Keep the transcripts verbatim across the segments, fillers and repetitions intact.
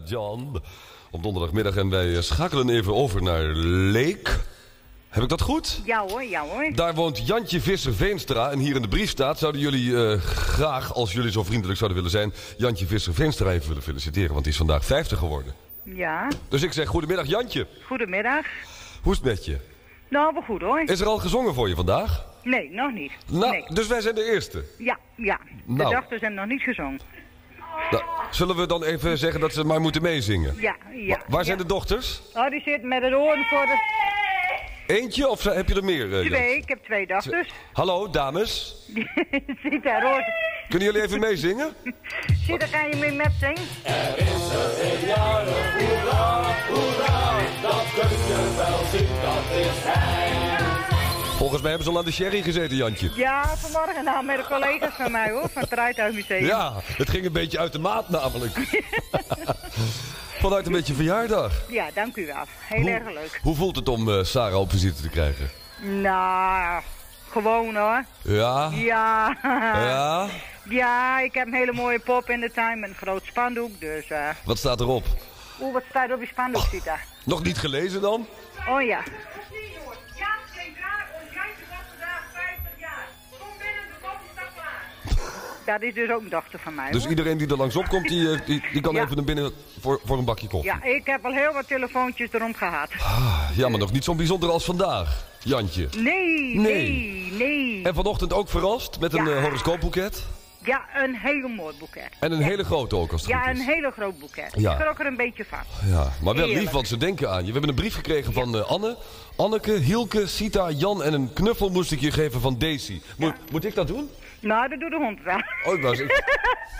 John. Op donderdagmiddag en wij schakelen even over naar Leek. Heb ik dat goed? Ja hoor, ja hoor. Daar woont Jantje Visser-Veenstra en hier in de brief staat... zouden jullie uh, graag, als jullie zo vriendelijk zouden willen zijn... Jantje Visser-Veenstra even willen feliciteren, want die is vandaag vijftig geworden. Ja. Dus ik zeg goedemiddag Jantje. Goedemiddag. Hoe is het met je? Nou, wel goed hoor. Is er al gezongen voor je vandaag? Nee, nog niet. Nou, nee. Dus wij zijn de eerste? Ja, ja. De nou. dochters zijn nog niet gezongen. Nou, zullen we dan even zeggen dat ze maar moeten meezingen? Ja, ja. Wa- waar ja. zijn de dochters? Oh, die zitten met het oren voor de... Eentje of heb je er meer? Uh, Twee, ik heb twee dochters. Hallo, dames. Zit daar roze. Kunnen jullie even meezingen? Zit, daar ga je mee met zingen. Er is er een jarig, hoera, hoera, dat kun je wel zien, dat is hij. Volgens mij hebben ze al aan de sherry gezeten, Jantje. Ja, vanmorgen nou met de collega's van mij hoor, van het Rijtuigmuseum. Ja, het ging een beetje uit de maat namelijk. Vanuit een beetje verjaardag. Ja, dank u wel. Heel hoe, erg leuk. Hoe voelt het om uh, Sarah op visite te krijgen? Nou, gewoon hoor. Ja? Ja. Ja? Ja, ik heb een hele mooie pop in de tuin met een groot spandoek, dus... Uh... Wat staat erop? Oeh, wat staat er op die spandoek, Oh, ziet daar? nog niet gelezen dan? Oh ja. Ja, geen draag, ons Jantje was vandaag vijftig jaar. Kom binnen, de koffie staat klaar. Dat is dus ook een dochter van mij, Dus hoor. iedereen die er langsop komt, die, uh, die, die kan Ja. even naar binnen voor, voor een bakje koffie. Ja, ik heb al heel wat telefoontjes erom gehad. Ah, ja, maar nog niet zo bijzonder als vandaag, Jantje. Nee, nee, nee. En vanochtend ook verrast met een Ja. uh, horoscoopboeket. Ja, een hele mooi boeket. En een Ja. hele grote ook, als het Ja, goed een is. hele groot boeket. Ja. Ik schrok er een beetje van. Ja, maar wel lief, Heerlijk. want ze denken aan je. We hebben een brief gekregen van uh, Anne, Anneke, Hielke, Sita, Jan en een knuffel moest ik je geven van Daisy. Moet, moet ik dat doen? Nou, dat doet de hond wel. Oh, ik was... Ik...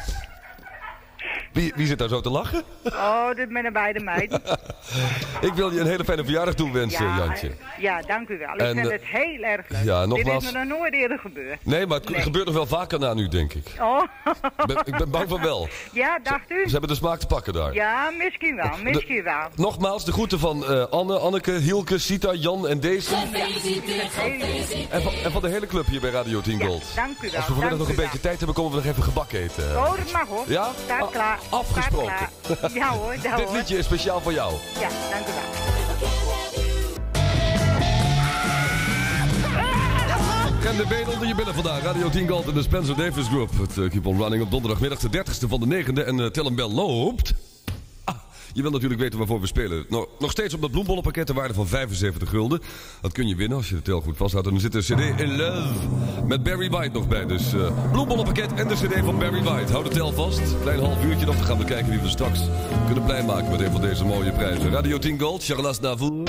Wie, wie zit daar zo te lachen? Oh, dit met een beide meiden. Ik wil je een hele fijne verjaardag toewensen, Ja, Jantje. ja, dank u wel. Ik En, vind uh, het heel erg leuk. ja, nogmaals- Dit is me nog nooit eerder gebeurd. Nee, maar het Nee. gebeurt nog wel vaker na nu, denk ik. Oh. Ik ben, ik ben bang van wel. Ja, dacht u? Ze hebben de smaak te pakken daar. Ja, misschien wel, misschien wel. Nogmaals, de groeten van uh, Anne, Anneke, Hielke, Sita, Jan en Daisy. En van, en van de hele club hier bij Radio tien Ja, Gold. dank u wel. Als we vanmiddag dank nog een u wel. beetje tijd hebben, komen we nog even gebak eten. Oh, dat mag hoor. Ja? Staat Ah, klaar. afgesproken. Staat klaar. Ja hoor, ja Dit hoor. liedje is speciaal voor jou. Ja, dank u wel. En de benen onder je billen vandaag. Radio tien Gold en de Spencer Davis Group. Het uh, Keep On Running op donderdagmiddag de dertigste van de negende. En uh, Tell 'em Bell loopt. Ah, je wil natuurlijk weten waarvoor we spelen. Nog, nog steeds op dat bloembollenpakket de waarde van vijfenzeventig gulden. Dat kun je winnen als je de tel goed vasthoudt. En er zit een cd In Love met Barry White nog bij. Dus uh, bloembollenpakket en de cd van Barry White. Hou de tel vast. Klein half uurtje nog. Dan gaan we kijken wie we straks kunnen blij maken met een van deze mooie prijzen. Radio tien Gold, Charles Navour.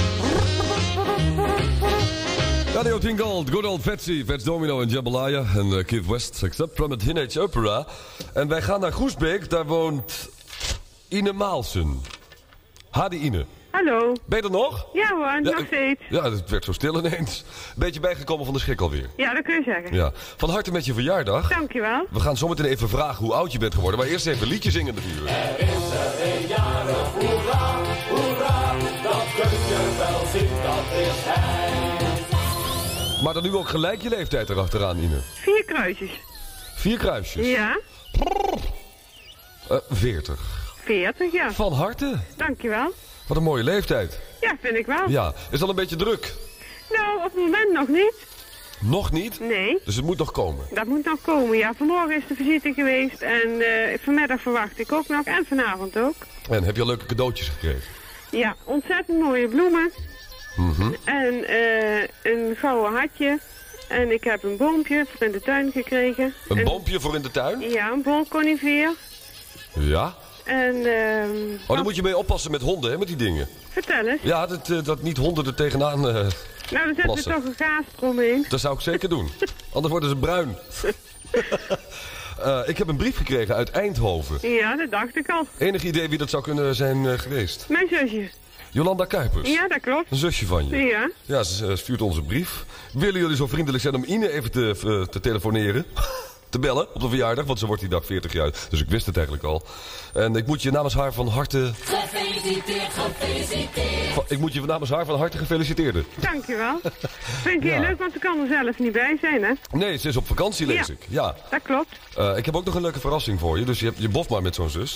Radio tien Gold, Good Old Fetsy, Fats Domino en Jambalaya en uh, Keith West, except from a Teenage Opera. En wij gaan naar Groesbeek, daar woont Ine Maalsen. Hadi Ine. Hallo. Ben je er nog? Ja hoor, nog ik- steeds. Ja, het werd zo stil ineens. Beetje bijgekomen van de schrik alweer. Ja, dat kun je zeggen. Ja. Van harte met je verjaardag. Dankjewel. We gaan zometeen even vragen hoe oud je bent geworden, maar eerst even een liedje zingen natuurlijk. Er is er een jarig, hoera, hoera, dat kun je wel zien, dat is hij. Maar dan nu ook gelijk je leeftijd erachteraan, Ine. Vier kruisjes. Vier kruisjes. Ja, Uh, veertig. veertig, ja. Van harte. Dankjewel. Wat een mooie leeftijd. Ja, vind ik wel. Ja, is al een beetje druk. Nou, op het moment nog niet. Nog niet? Nee, Dus het moet nog komen. dat moet nog komen. Ja, vanmorgen is de visite geweest en eh, vanmiddag verwacht ik ook nog en vanavond ook. En heb je al leuke cadeautjes gekregen? Ja, ontzettend mooie bloemen. Mhm. En eh, een gouden hatje. En ik heb een boompje voor in de tuin gekregen. Een En- boompje voor in de tuin? Ja, een bolconifer. Ja. En, ehm Oh, daar moet je mee oppassen met honden, hè, met die dingen. vertel eens. Ja, dat, eh, dat niet honden er tegenaan... eh, Nou, dan zetten we plassen. toch een gaas eromheen. dat zou ik zeker doen. Anders worden ze bruin. Eh, ik heb een brief gekregen uit Eindhoven. Ja, dat dacht ik al. Enig idee wie dat zou kunnen zijn eh, geweest? Mijn zusje. Jolanda Kuipers. Ja, dat klopt. Een zusje van je. Ja. Ja, ze eh, stuurt ons een brief. Willen jullie zo vriendelijk zijn om Ine even te, eh, te telefoneren? Te bellen op de verjaardag, want ze wordt die dag veertig jaar. Dus ik wist het eigenlijk al. En ik moet je namens haar van harte... Gefeliciteerd, gefeliciteerd. Va- Ik moet je namens haar van harte gefeliciteren. Dankjewel. Vind ik heel Ja. leuk, want ze kan er zelf niet bij zijn, hè? Nee, ze is op vakantie, lees Ja. ik. Ja. Dat klopt. Eh, ik heb ook nog een leuke verrassing voor je. Dus je, hebt, je boft maar met zo'n zus.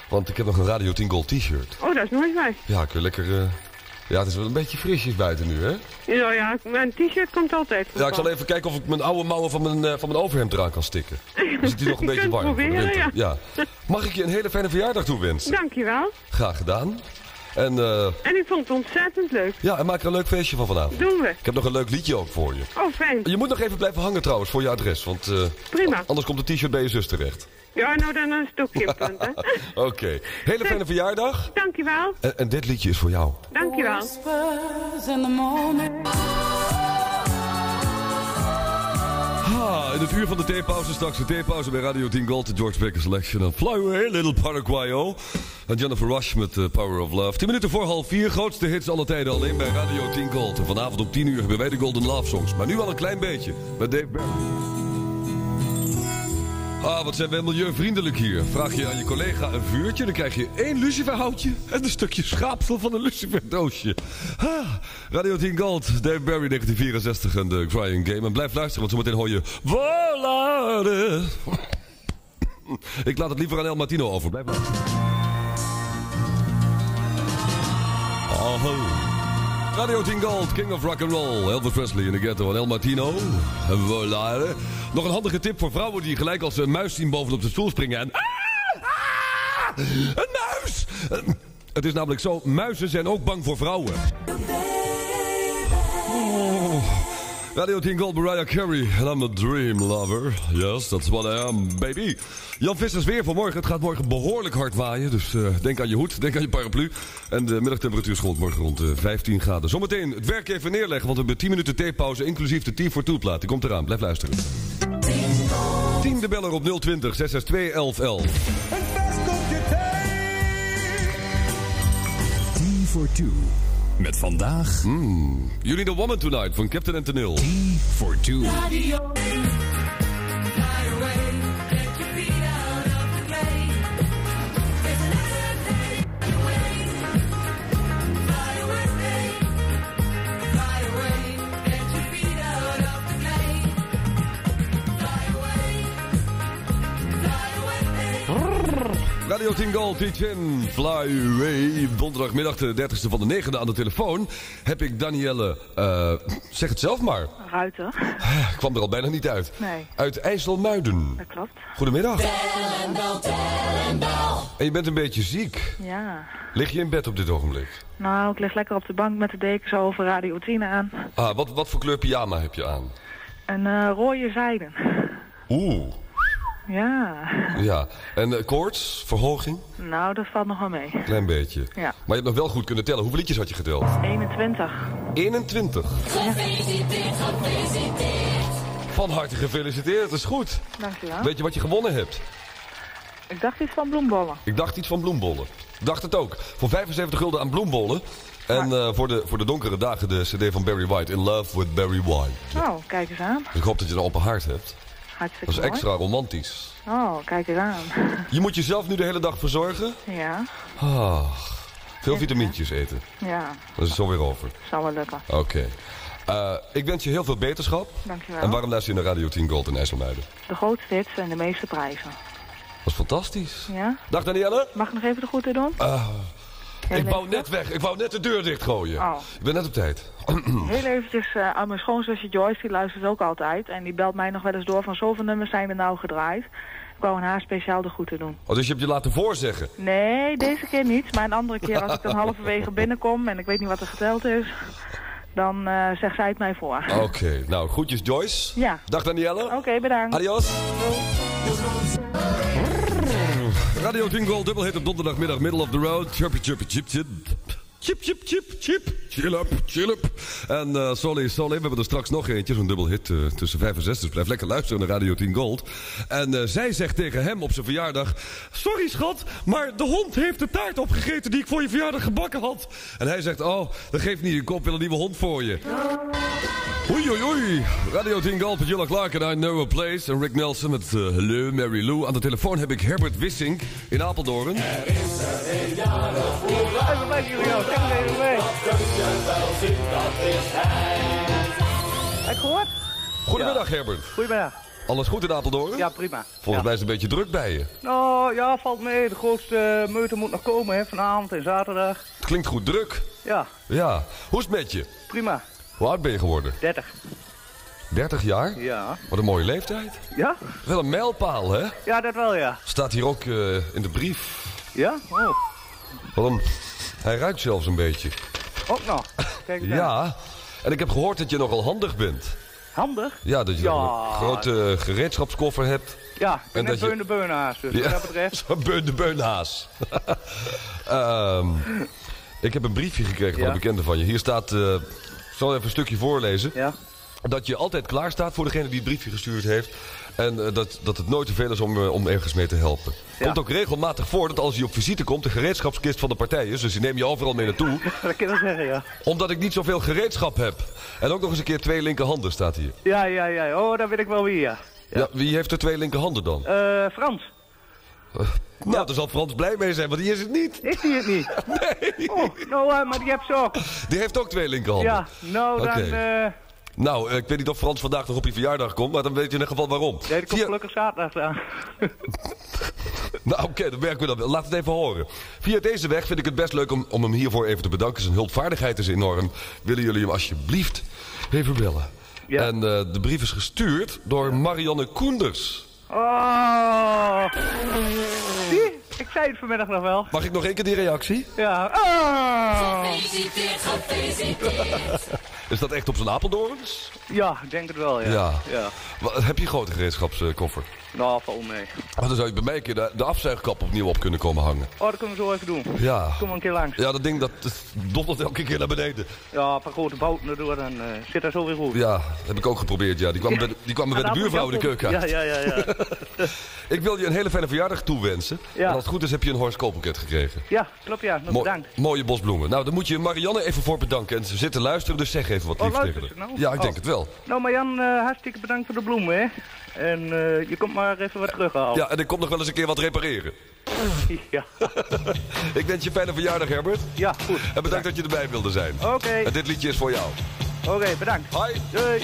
Want ik heb nog een Radio tien Gold t-shirt. Oh, dat is nooit bij. Ja, kun je lekker... Uh... Ja, het is wel een beetje frisjes buiten nu, hè? Ja, ja, mijn t-shirt komt altijd goed. Ja, ik zal even kijken of ik mijn oude mouwen van mijn, uh, van mijn overhemd eraan kan stikken. Dan zit hij nog een beetje warm voor de winter. Ja. ja. Mag ik je een hele fijne verjaardag toewensen? Dankjewel. Graag gedaan. En, uh... en ik vond het ontzettend leuk. Ja, en maak er een leuk feestje van vanavond. Doen we. Ik heb nog een leuk liedje ook voor je. Oh, fijn. Je moet nog even blijven hangen trouwens voor je adres, want... Uh, Prima. Anders komt de t-shirt bij je zus terecht. Ja, nou dan is het ook geen punt, hè. Oké. Okay. Hele fijne verjaardag. Dankjewel. En, en dit liedje is voor jou. Dankjewel. Ha, in het uur van de theepauze, straks de theepauze bij Radio tien Gold, de George Baker Selection en Fly Away, Little Paraguayo. En Jennifer Rush met uh, Power of Love. tien minuten voor half vier, grootste hits alle tijden alleen bij Radio tien Gold. En vanavond om tien uur hebben wij de Golden Love Songs. Maar nu al een klein beetje, met Dave Barry. Ah, wat zijn we milieuvriendelijk hier. Vraag je aan je collega een vuurtje, dan krijg je één luciferhoutje en een stukje schaapsel van een luciferdoosje. Ah, Radio tien Gold, Dave Barry negentien vierenzestig en de Crying Game. En blijf luisteren, want zometeen hoor je... Volare. Ik laat het liever aan El Martino over. Blijf luisteren. Oh. Radio tien Gold, King of Rock and Roll, Elvis Presley in de ghetto en El Martino. Volare. Nog een handige tip voor vrouwen die gelijk als een muis zien bovenop de stoel springen en... Ah, ah, een muis! Het is namelijk zo, muizen zijn ook bang voor vrouwen. Oh. Radio tien Gold, Mariah Carey. And I'm a dream lover. Yes, that's what I am, baby. Jan Vissers weer voor morgen. Het gaat morgen behoorlijk hard waaien. Dus uh, denk aan je hoed, denk aan je paraplu. En de middagtemperatuur schoot morgen rond uh, vijftien graden. Zometeen het werk even neerleggen, want we hebben tien minuten theepauze, inclusief de T voor Two plaat. Die komt eraan, blijf luisteren. tien de beller op nul twintig zes zes twee elf elf. Een fest op je T for Two. Met vandaag... Mm, You Need a Woman Tonight van Captain and Tennille. T for Two. Radio. Fly away, get your feet out of the clay. There's another day away. Fly away, fly away, get your feet out of the clay. Fly away, fly away. Radio tien Gold, Teach In, Fly Away. Donderdagmiddag de dertigste van de negende aan de telefoon heb ik Danielle, uh, zeg het zelf maar. Ruiten. Ik kwam er al bijna niet uit. Nee. Uit IJsselmuiden. Dat klopt. Goedemiddag. Tel en bel, tel en bel. En je bent een beetje ziek. Ja. Lig je in bed op dit ogenblik? Nou, ik lig lekker op de bank met de deken zo over Radio tien aan. Ah, wat, wat voor kleur pyjama heb je aan? Een uh, rode zijden. Oeh. Ja. Ja. En uh, koorts, verhoging? Nou, dat valt nog wel mee. Klein beetje. Ja. Maar je hebt nog wel goed kunnen tellen. Hoeveel liedjes had je geteld? eenentwintig. eenentwintig. Gefeliciteerd, gefeliciteerd. Van harte gefeliciteerd, dat is goed. Dankjewel. Weet je wat je gewonnen hebt? Ik dacht iets van bloembollen. Ik dacht iets van bloembollen. Ik dacht het ook. Voor vijfenzeventig gulden aan bloembollen. En uh, voor, de, voor de donkere dagen de cd van Barry White. In Love with Barry White. Oh, kijk eens aan. Dus ik hoop dat je een open hart hebt. Hartstikke Dat is mooi. extra romantisch. Oh, kijk eens aan. Je moet jezelf nu de hele dag verzorgen. Ja. Ah, veel vitamintjes eten. Ja. Dat is zo weer over. Zal wel lukken. Oké. Okay. Uh, ik wens je heel veel beterschap. Dankjewel. En waarom luister je naar Radio tien Gold in IJsselmuiden? De grootste hits en de meeste prijzen. Dat is fantastisch. Ja? Dag Danielle. Mag ik nog even de groeten doen? Uh, Heel ik wou even net weg. Ik wou net de deur dichtgooien. Oh. Ik ben net op tijd. Heel eventjes uh, aan mijn schoonzusje Joyce, die luistert ook altijd. En die belt mij nog wel eens door van zoveel nummers zijn er nou gedraaid. Ik wou aan haar speciaal de groeten doen. Oh, dus je hebt je laten voorzeggen? Nee, deze keer niet. Maar een andere keer als ik dan halverwege binnenkom en ik weet niet wat er verteld is, dan uh, zegt zij het mij voor. Oké, okay. Nou, groetjes Joyce. Ja. Dag Danielle. Oké, okay, bedankt. Adios. Radio tien Gold, dubbelhit op donderdagmiddag, middle of the road. Chirpy, chirpy, chip, chip. Chip, chip, chip, chip. Chill up, chill up. En uh, Solly, Solly, we hebben er straks nog eentje, zo'n dubbelhit uh, tussen vijf en zes. Dus blijf lekker luisteren naar Radio tien Gold. En uh, zij zegt tegen hem op zijn verjaardag: sorry schat, maar de hond heeft de taart opgegeten die ik voor je verjaardag gebakken had. En hij zegt: oh, dat geeft niet, ik koop wel een nieuwe hond voor je. Oei, oei, oei. Radio tien Gold met Jilla Clark en I Know a Place. En Rick Nelson met uh, Hello, Mary Lou. Aan de telefoon heb ik Herbert Wissink in Apeldoorn. Er is er een jarig, hoera. Even bij jullie, joh. Zeg maar even mee. Dat kun je wel zien, dat is hij. Heb je gehoord? Goedemiddag Herbert. Goedemiddag. Alles goed in Apeldoorn? Ja, prima. Volgens ja. mij is het een beetje druk bij je. Nou, ja, valt mee. De grootste uh, meute moet nog komen, hè, vanavond en zaterdag. Het klinkt goed druk. Ja. Ja. Hoe is het met je? Prima. Hoe oud ben je geworden? dertig. dertig jaar? Ja. Wat een mooie leeftijd. Ja? Wel een mijlpaal, hè? Ja, dat wel, ja. Staat hier ook uh, in de brief. Ja? Oh. Wat een... Hij ruikt zelfs een beetje. Ook nog. Kijk eens ja. aan. En ik heb gehoord dat je nogal handig bent. Handig? Ja, dat je ja. een grote gereedschapskoffer hebt. Ja, ik ben en net dat beun de beunhaas, dus ja, wat dat betreft. Zo'n beun de beunhaas. um, ik heb een briefje gekregen van ja. een bekende van je. Hier staat, uh, ik zal even een stukje voorlezen. Ja. Dat je altijd klaar staat voor degene die het briefje gestuurd heeft. En uh, dat, dat het nooit te veel is om, uh, om ergens mee te helpen. Ja. Komt ook regelmatig voor dat als je op visite komt de gereedschapskist van de partij is. Dus die neem je overal mee naartoe. Dat kan je wel zeggen, ja. Omdat ik niet zoveel gereedschap heb. En ook nog eens een keer twee linkerhanden staat hier. Ja, ja, ja. Oh, dat weet ik wel wie, ja. Ja, ja wie heeft er twee linkerhanden dan? Uh, Frans. Uh, nou, ja. Daar zal Frans blij mee zijn, want die is het niet. Is die het niet? Nee. Oh, nou, uh, maar die heeft ze ook. Die heeft ook twee linkerhanden? Ja, nou dan... Okay. Uh... Nou, uh, ik weet niet of Frans vandaag nog op je verjaardag komt, maar dan weet je in ieder geval waarom. Nee, die komt Via... gelukkig zaterdag aan. Nou, oké, okay, dan werken we dat. Laat het even horen. Via deze weg vind ik het best leuk om, om hem hiervoor even te bedanken. Zijn hulpvaardigheid is enorm. Willen jullie hem alsjeblieft even bellen? Ja. En uh, de brief is gestuurd door Marianne Koenders. Oh. Zie? Ik zei het vanmiddag nog wel. Mag ik nog één keer die reactie? Ja. Oh. Gefeliciteerd, gefeliciteerd. Is dat echt op zijn Apeldoorns? Ja, ik denk het wel, ja. ja. ja. Wat, heb je een grote gereedschapskoffer? Nou, val mee. Oh, dan zou je bij mij een keer de, de afzuigkap opnieuw op kunnen komen hangen. Oh, dat kunnen we zo even doen. Ja. Kom maar een keer langs. Ja, dat ding dat dobbelt elke keer naar beneden. Ja, een paar grote bouten erdoor, dan uh, zit dat zo weer goed. Ja, dat heb ik ook geprobeerd, ja. Die kwamen ja. bij de, die kwamen bij de buurvrouw in de keuken uit. Ja, ja, ja. ja. Ik wil je een hele fijne verjaardag toewensen. Ja. En als het goed is heb je een horoscooppakket gekregen. Ja, klopt, ja. Nog Mo bedankt. Mooie bosbloemen. Nou, dan moet je Marianne even voor bedanken. En ze zit te luisteren, dus zeg even wat lief oh, tegen haar. Nou? Ja, ik oh. denk het wel. Nou, Marjan, uh, hartstikke bedankt voor de bloemen, hè. En uh, je komt maar even wat terughalen. Ja, en ik kom nog wel eens een keer wat repareren. Ja. Ik wens je een fijne verjaardag, Herbert. Ja, goed. En bedankt, bedankt. dat je erbij wilde zijn. Oké. Okay. En dit liedje is voor jou. Oké, okay, bedankt. Hoi. Doei.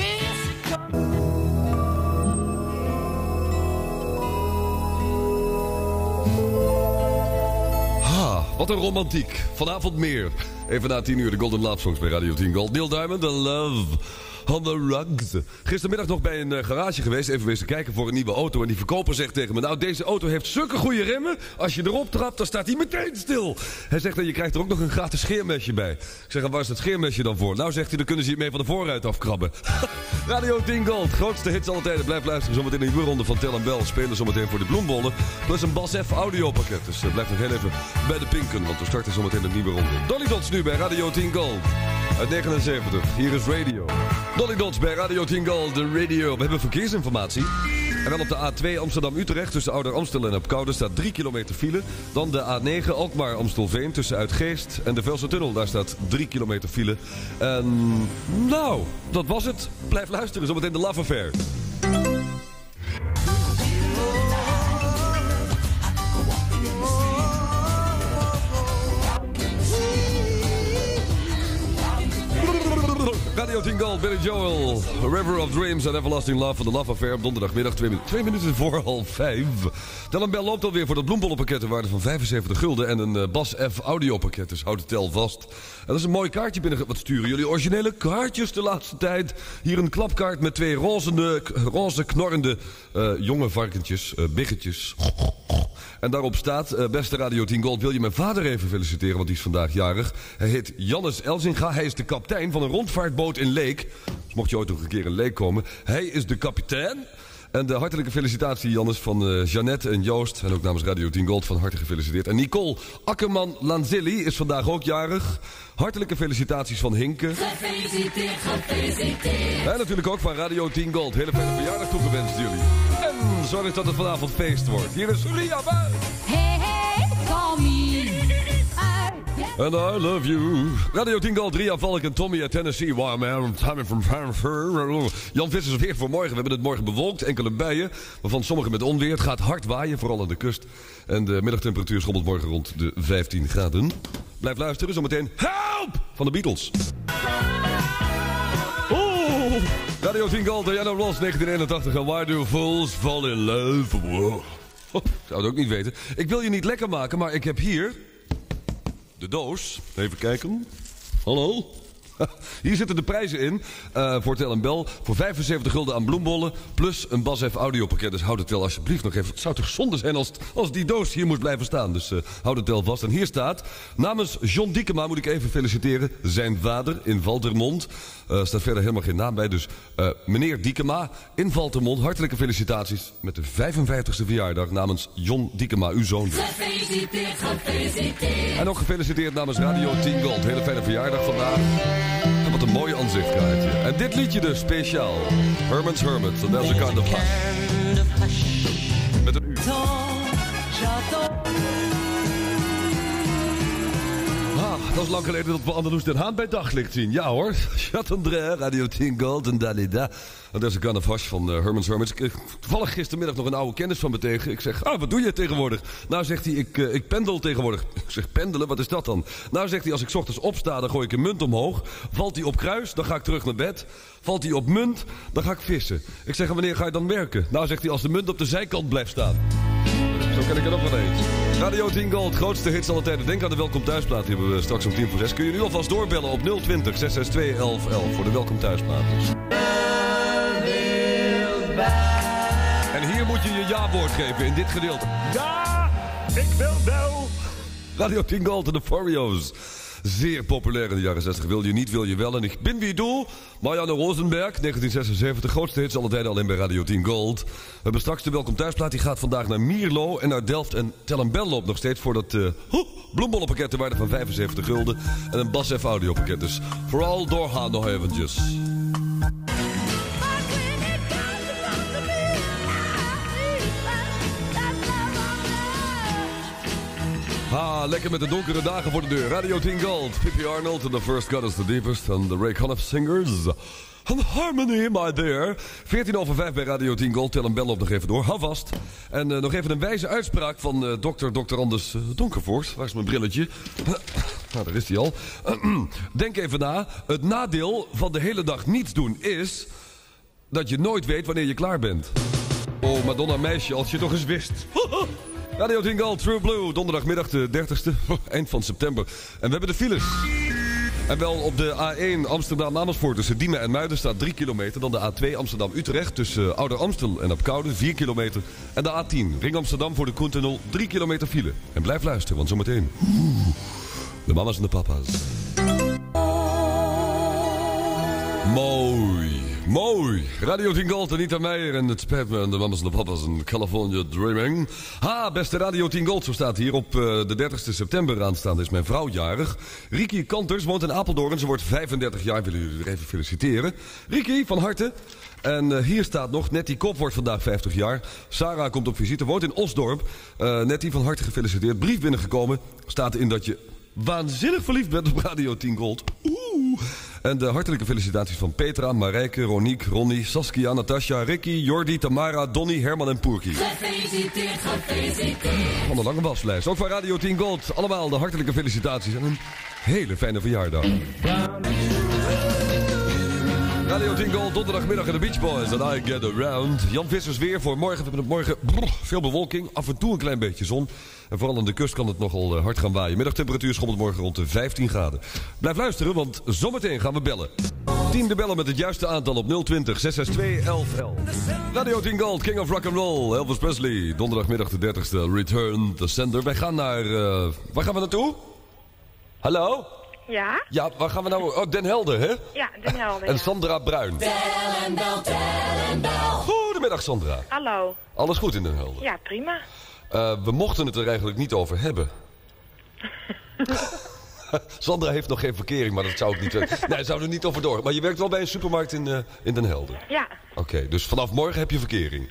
Ha, wat een romantiek. Vanavond meer. Even na tien uur de Golden Love Songs bij Radio tien Gold. Neil Diamond, The Love on the Rugs. Gistermiddag nog bij een uh, garage geweest. Even wezen kijken voor een nieuwe auto. En die verkoper zegt tegen me... Nou, deze auto heeft zulke goede remmen. Als je erop trapt, dan staat hij meteen stil. Hij zegt, en je krijgt er ook nog een gratis scheermesje bij. Ik zeg, waar is dat scheermesje dan voor? Nou, zegt hij, dan kunnen ze je mee van de voorruit afkrabben. Radio tien Gold, grootste hits alle tijden. Blijf luisteren. Zometeen een uurronde van Tel en Bel. Spelen zometeen voor de bloembollen. Plus een Bas F audiopakket. Dus uh, blijf nog heel even bij de pinken. Want we starten zometeen een nieuwe ronde. Dolly Dots nu bij Radio tien Gold. Uit negenenzeventig. Hier is Radio. Dolly Dots bij Radio tien Gold, de radio. We hebben verkeersinformatie. En wel op de A twee Amsterdam-Utrecht tussen Ouder Amstel en Apkoude staat drie kilometer file. Dan de A negen Alkmaar-Amstelveen tussen Uitgeest en de Velsertunnel. Daar staat drie kilometer file. En nou, dat was het. Blijf luisteren, zometeen de Love Affair. Radio tien Gold, Billy Joel, River of Dreams en Everlasting Love van de Love Affair op donderdagmiddag, twee, min- twee minuten voor half vijf. Tel en Bel loopt alweer voor dat bloembollenpakket ter waarde van vijfenzeventig gulden en een uh, Bas F audiopakket, dus houd de tel vast. En dat is een mooi kaartje binnen, wat sturen jullie originele kaartjes de laatste tijd. Hier een klapkaart met twee roze, roze knorrende uh, jonge varkentjes, uh, biggetjes. En daarop staat, uh, beste Radio tien Gold, wil je mijn vader even feliciteren, want die is vandaag jarig. Hij heet Jannes Elzinga, hij is de kapitein van een rondvaartboot in Leek. Dus mocht je ooit nog een keer in Leek komen. Hij is de kapitein. En de hartelijke felicitatie, Jannes, van uh, Jeannette en Joost. En ook namens Radio tien Gold van harte gefeliciteerd. En Nicole Akkerman-Lanzilli is vandaag ook jarig. Hartelijke felicitaties van Hinke. Gefeliciteerd, gefeliciteerd. En natuurlijk ook van Radio tien Gold. Hele fijne verjaardag toegewenst jullie. En zorg dat het vanavond feest wordt. Hier is Ria Buij. Hey, hey, Tommy. And I love you. Radio tien Gold, Ria Valk en Tommy uit Tennessee. Wow, man, coming from Jan Vissers weer voor morgen. We hebben het morgen bewolkt, enkele buien. Waarvan sommige met onweer. Het gaat hard waaien, vooral aan de kust. En de middagtemperatuur schommelt morgen rond de vijftien graden. Blijf luisteren, zometeen Help! Van de Beatles. Oeh! Radio Radio tien Gold, Diana Ross, negentien eenentachtig. En Why Do Fools Fall in Love? Wow. Oh, ik zou het ook niet weten. Ik wil je niet lekker maken, maar ik heb hier de doos. Even kijken. Hallo? Hier zitten de prijzen in uh, voor Tel en Bel. Voor vijfenzeventig gulden aan bloembollen. Plus een Bas F audiopakket. Dus houd het wel alsjeblieft nog even. Het zou toch zonde zijn als, als die doos hier moet blijven staan. Dus uh, houd het wel vast. En hier staat, namens John Diekema moet ik even feliciteren. Zijn vader in Valtermond. Er uh, staat verder helemaal geen naam bij. Dus uh, meneer Diekema in Valtermond. Hartelijke felicitaties met de vijfenvijftigste verjaardag namens John Diekema, uw zoon. Gefeliciteerd, gefeliciteerd. En ook gefeliciteerd namens Radio tien Gold. Hele fijne verjaardag vandaag. En wat een mooi aanzichtkaartje. En dit liedje dus speciaal. Herman's Hermit. So there's a kind of hush. Met een U. Ah, dat is lang geleden dat we Andaloes Den Haan bij daglicht zien. Ja hoor. Chatendré, Radio tien Gold en Dalida. En dat is een kind of hush van uh, Herman's Hermits. Ik, toevallig gistermiddag nog een oude kennis van me tegen. Ik zeg, ah, wat doe je tegenwoordig? Nou, zegt hij, ik, uh, ik pendel tegenwoordig. Ik zeg, pendelen, wat is dat dan? Nou, zegt hij, als ik 's ochtends opsta, dan gooi ik een munt omhoog. Valt hij op kruis, dan ga ik terug naar bed. Valt hij op munt, dan ga ik vissen. Ik zeg, wanneer ga je dan werken? Nou, zegt hij, als de munt op de zijkant blijft staan. Zo ken ik er nog wel eens. Radio tien Gold, grootste hits aller tijden. Denk aan de Welkom Thuisplaat, die hebben we straks om tien voor zes. Kun je nu alvast doorbellen op nul twintig, zes zes twee, elf elf voor de Welkom Thuisplaat. En hier moet je je ja-woord geven in dit gedeelte. Ja, ik wil wel. Radio tien Gold en de Foreos. Zeer populair in de jaren zestig. Wil je niet, wil je wel. En ik ben wie doe. Marianne Rosenberg, negentien zesenzeventig. Grootste hits alle tijden alleen bij Radio tien Gold. We hebben straks de Welkom Thuisplaat. Die gaat vandaag naar Mierlo en naar Delft. En Tel en Bel loopt nog steeds voor dat uh, bloembollenpakket ter waarde van vijfenzeventig gulden. En een Bas F audiopakket. Dus vooral doorgaan nog eventjes. Ah, lekker met de donkere dagen voor de deur. Radio tien Gold, Pippi Arnold en The First God is the Deepest. En de Ray Conniff Singers. And Harmony, my dear. veertien over vijf bij Radio tien Gold. Tel en bel op nog even door. Hou vast. En uh, nog even een wijze uitspraak van uh, dokter dokter Anders uh, Donkervoort. Waar is mijn brilletje? Nou, daar is hij al. Uh, denk even na. Het nadeel van de hele dag niets doen is dat je nooit weet wanneer je klaar bent. Oh, Madonna meisje, als je toch eens wist. Radio tien Gold, True Blue, donderdagmiddag de dertigste, eind van september. En we hebben de files. En wel op de A één Amsterdam-Amersfoort tussen Diemen en Muiden staat drie kilometer. Dan de A twee Amsterdam-Utrecht tussen Ouder Amstel en Apkoude, vier kilometer. En de A tien Ring Amsterdam voor de Koentunnel, drie kilometer file. En blijf luisteren, want zometeen de mama's en de papa's. Mooi. Mooi. Radio tien Gold, Anita Meijer en het spijt me en de mamas en de papa's en California Dreaming. Ha, beste Radio tien Gold, zo staat hier op uh, de dertigste september aanstaande is mijn vrouw jarig. Riki Kanters woont in Apeldoorn, ze wordt vijfendertig jaar, willen jullie er even feliciteren. Riki, van harte. En uh, hier staat nog, Nettie Kop wordt vandaag vijftig jaar. Sarah komt op visite, woont in Osdorp. Uh, Nettie, van harte gefeliciteerd. Brief binnengekomen, staat in dat je waanzinnig verliefd bent op Radio tien Gold. Oeh. En de hartelijke felicitaties van Petra, Marijke, Ronique, Ronnie, Saskia, Natasja, Ricky, Jordi, Tamara, Donny, Herman en Poerkie. Gefeliciteerd, gefeliciteerd. Van de lange waslijst. Ook van Radio tien Gold. Allemaal de hartelijke felicitaties en een hele fijne verjaardag. Radio tien Gold, donderdagmiddag in de Beach Boys en I Get Around. Jan Vissers weer voor morgen. We hebben het morgen brrr, veel bewolking, af en toe een klein beetje zon. En vooral aan de kust kan het nogal uh, hard gaan waaien. Middagtemperatuur schommelt morgen rond de vijftien graden. Blijf luisteren, want zometeen gaan we bellen. tien de bellen met het juiste aantal op nul twintig, zes zes twee, elf elf. Radio tien Gold, King of Rock'n'Roll, Elvis Presley. Donderdagmiddag de dertigste, Return the Sender. Wij gaan naar... Uh, waar gaan we naartoe? Hallo? Ja? Ja, waar gaan we nou? Oh, Den Helder, hè? Ja, Den Helder. En ja. Sandra Bruin. Tel en bel, tel en bel. Goedemiddag, Sandra. Hallo. Alles goed in Den Helder? Ja, prima. Uh, we mochten het er eigenlijk niet over hebben. Sandra heeft nog geen verkering, maar dat zou ik niet... Uh, nee, daar zouden we niet over door. Maar je werkt wel bij een supermarkt in, uh, in Den Helder? Ja. Oké, okay, dus vanaf morgen heb je verkering.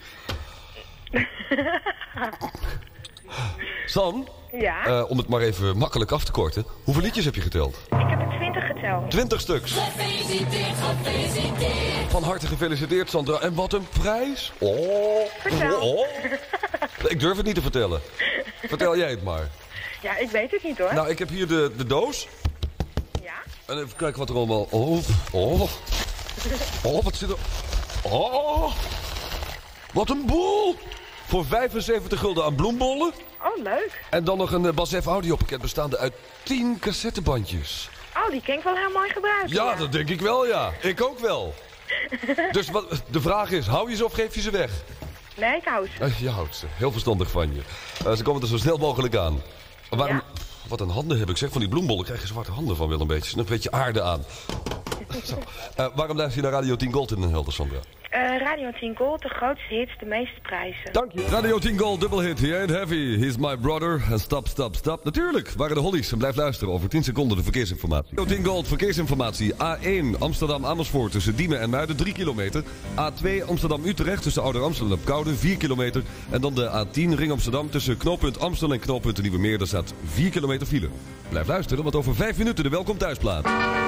San? Ja? Uh, om het maar even makkelijk af te korten. Hoeveel liedjes heb je geteld? Ik heb er twintig geteld. Twintig stuks. Gefeliciteerd, gefeliciteerd. Van harte gefeliciteerd, Sandra. En wat een prijs. Oh. Vertel. Oh. Ik durf het niet te vertellen. Vertel jij het maar. Ja, ik weet het niet hoor. Nou, ik heb hier de, de doos. Ja? En even kijken wat er allemaal... Oh, oh. Oh, wat zit er... Oh, wat een boel! Voor vijfenzeventig gulden aan bloembollen. Oh, leuk. En dan nog een uh, Bas F audiopakket bestaande uit tien cassettebandjes. Oh, die kan ik wel heel mooi gebruiken. Ja, dat denk ik wel, ja. Ik ook wel. Dus wat, de vraag is, hou je ze of geef je ze weg? Nee, ik hou ze. Uh, je houdt ze. Heel verstandig van je. Uh, ze komen er zo snel mogelijk aan. Waarom... Ja? Wat een handen heb ik, zeg. Van die bloembollen krijg je zwarte handen van wel een beetje. Er zit een beetje aarde aan. Zo. Uh, waarom luister je naar Radio tien Gold in Den Helder, Sandra? Uh, Radio tien Gold, de grootste hits, de meeste prijzen. Dank je. Radio tien Gold, dubbel hit. He ain't heavy, he's my brother. En stop, stop, stop. Natuurlijk, waren de Hollies. En blijf luisteren. Over tien seconden de verkeersinformatie. Radio tien Gold, verkeersinformatie. A één, Amsterdam-Amersfoort tussen Diemen en Muiden, drie kilometer. A twee, Amsterdam-Utrecht tussen Ouder Amstel en Koude, vier kilometer. En dan de A tien, Ring Amsterdam tussen knooppunt Amstel en knooppunt Nieuwe Meer. Daar staat vier kilometer file. Blijf luisteren, want over vijf minuten de Welkom Thuisplaat.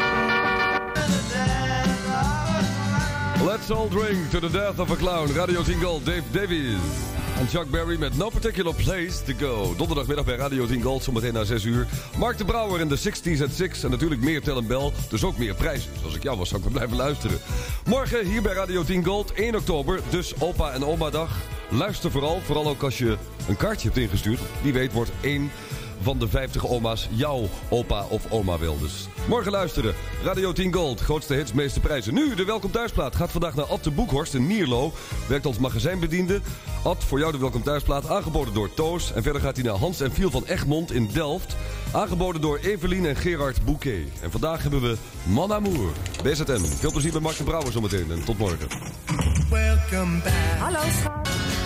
Let's all drink to the death of a clown. Radio tien Gold, Dave Davies. En Chuck Berry met No Particular Place to Go. Donderdagmiddag bij Radio tien Gold, zometeen na zes uur. Mark de Brouwer in de zestig's at six. En natuurlijk meer Tell en Bell, dus ook meer prijzen. Dus als ik jou was, zou ik maar blijven luisteren. Morgen hier bij Radio tien Gold, één oktober. Dus opa en oma dag. Luister vooral, vooral ook als je een kaartje hebt ingestuurd. Wie weet wordt één van de vijftig oma's jouw opa of oma wil. Dus morgen luisteren. Radio tien Gold, grootste hits, meeste prijzen. Nu, de Welkom Thuisplaat gaat vandaag naar Ad de Boekhorst in Mierlo. Werkt als magazijnbediende. Ad, voor jou de Welkom Thuisplaat, aangeboden door Toos. En verder gaat hij naar Hans en Fiel van Egmond in Delft. Aangeboden door Evelien en Gerard Bouquet. En vandaag hebben we Mon Amour. B Z M. Veel plezier bij Mark de Brouwer zometeen. En tot morgen. Welcome back. Hallo, schat.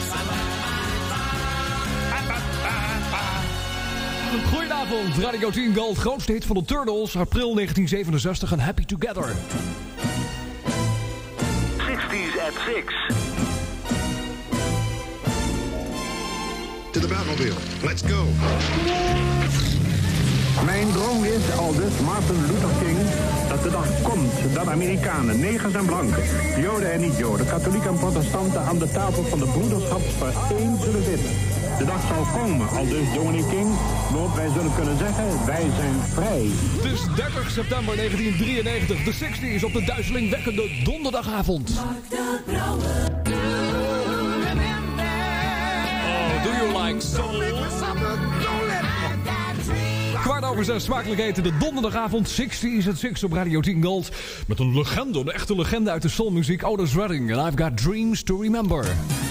Goedenavond, Radio tien Gold, grootste hit van de Turtles, april negentien zevenenzestig en Happy Together. zestig's at six. To the Batmobile, let's go. Mijn droom is, aldus Martin Luther King, dat de dag komt dat Amerikanen, negers en blanken, Joden en niet-Joden, katholieken en protestanten aan de tafel van de broederschap voor één zullen zitten. De dag zal komen, aldus dominee King, waarop wij zullen kunnen zeggen, wij zijn vrij. Het is dertig september negentien drieënnegentig, de zestig's op de duizelingwekkende donderdagavond. Oh, do you like soul? Kwart over zes, smakelijk eten, de donderdagavond, zestig's at six op Radio tien Gold. Met een legende, een echte legende uit de soulmuziek, Otis Redding. En I've got dreams to remember.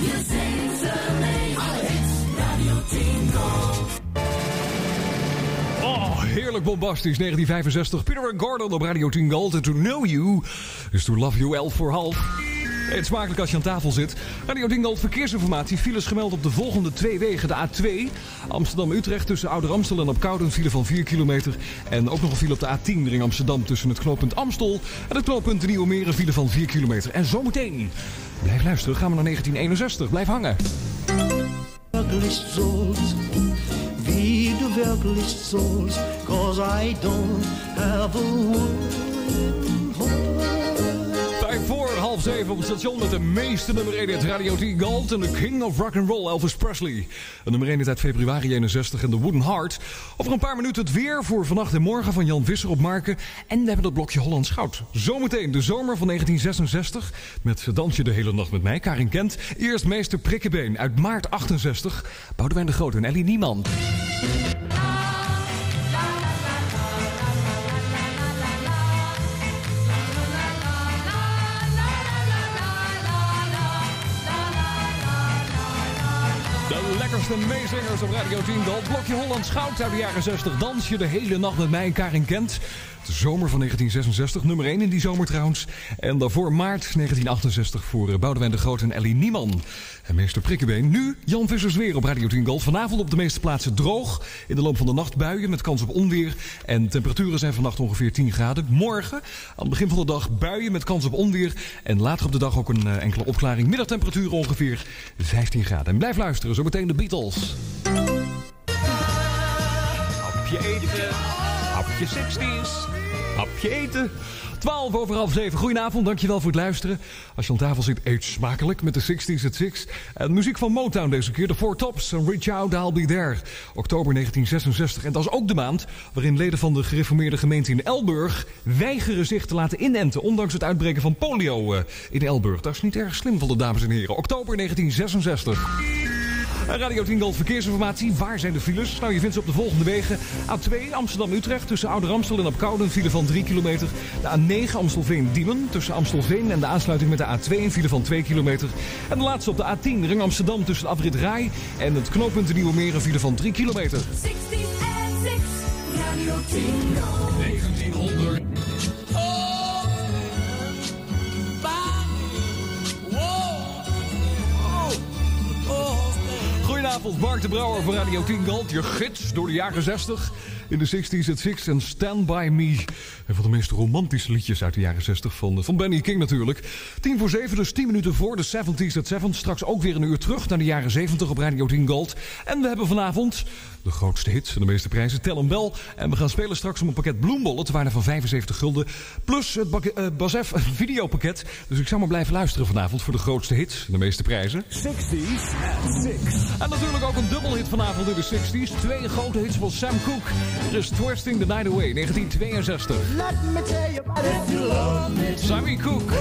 Oh, heerlijk bombastisch, negentien vijfenzestig. Peter and Gordon op Radio tien Gold. And to know you is to love you elf voor half. Eet smakelijk als je aan tafel zit. Radio tien Gold verkeersinformatie. Files gemeld op de volgende twee wegen. De A twee, Amsterdam-Utrecht tussen Ouder Amstel en Opkouden. Een file van vier kilometer. En ook nog een file op de A tien, Ring Amsterdam tussen het knooppunt Amstel en het knooppunt de Nieuwe Meer. Een file van vier kilometer. En zometeen, blijf luisteren, gaan we naar negentien eenenzestig. Blijf hangen. Welkelist souls, wie de welkelist souls, cause I don't have a wooden horse. Tijd voor half zeven op het station met de meeste nummer één hit Radio tien Gold en de King of Rock'n'Roll Elvis Presley. Een nummer één hit uit februari eenenzestig en de Wooden Heart. Over een paar minuten het weer voor vannacht en morgen van Jan Visser op Marken. En we hebben dat blokje Hollands Goud. Zometeen de zomer van negentien zesenzestig met Dans je de hele nacht met mij, Karin Kent. Eerst meester Prikkebeen uit maart achtenzestig. Boudewijn de Groot en Ellie Nieman. De lekkerste meezingers op Radio tien Gold. Blokje Hollands Goud uit de jaren zestig. Dans je de hele nacht met mij, Karin Kent. De zomer van negentien zesenzestig, nummer één in die zomer trouwens. En daarvoor maart negentien achtenzestig voor Boudewijn de Groot en Ellie Nieman. En meester Prikkebeen. Nu Jan Vissers weer op Radio tien Gold. Vanavond op de meeste plaatsen droog. In de loop van de nacht buien met kans op onweer. En temperaturen zijn vannacht ongeveer tien graden. Morgen aan het begin van de dag buien met kans op onweer. En later op de dag ook een uh, enkele opklaring. Middagtemperaturen ongeveer vijftien graden. En blijf luisteren, zo meteen de Beatles. Hapje eten, hapje zestig's, hapje eten. twaalf over half zeven. Goedenavond, dankjewel voor het luisteren. Als je aan tafel zit, eet smakelijk met de zestig's at six. En muziek van Motown deze keer, de Four Tops en Reach Out, I'll Be There. Oktober negentien zesenzestig. En dat is ook de maand waarin leden van de gereformeerde gemeente in Elburg weigeren zich te laten inenten, ondanks het uitbreken van polio uh, in Elburg. Dat is niet erg slim van de dames en heren. Oktober negentien zesenzestig. Radio tien Gold verkeersinformatie. Waar zijn de files? Nou, je vindt ze op de volgende wegen. A twee Amsterdam-Utrecht tussen Ouder-Amstel en Apkoude een file van drie kilometer. De A negen Amstelveen-Diemen tussen Amstelveen en de aansluiting met de A twee een file van twee kilometer. En de laatste op de A tien Ring Amsterdam tussen afrit Rai en het knooppunt de Nieuwe Meer een file van drie kilometer. zestien en zes, Radio tien Gold. negentienhonderd. Goedenavond, Mark de Brouwer van Radio tien Gold. Je gids door de jaren zestig in de zestig's at six en Stand By Me. Een van de meest romantische liedjes uit de jaren zestig van, van Benny King natuurlijk. Tien voor zeven, dus tien minuten voor de zeventig's at seven. Straks ook weer een uur terug naar de jaren zeventig op Radio tien Gold. En we hebben vanavond de grootste hits en de meeste prijzen. Tel hem wel. En we gaan spelen straks om een pakket bloembollen te waarde van vijfenzeventig gulden. Plus het bak- uh, Basf videopakket. Dus ik zou maar blijven luisteren vanavond voor de grootste hits en de meeste prijzen. zestig's at six. En natuurlijk ook een dubbelhit vanavond in de zestig's. Twee grote hits van Sam Cooke. Er is Twisting the Night Away, negentien tweeënzestig. Let me tell you about if you love me. Sammy Cooke.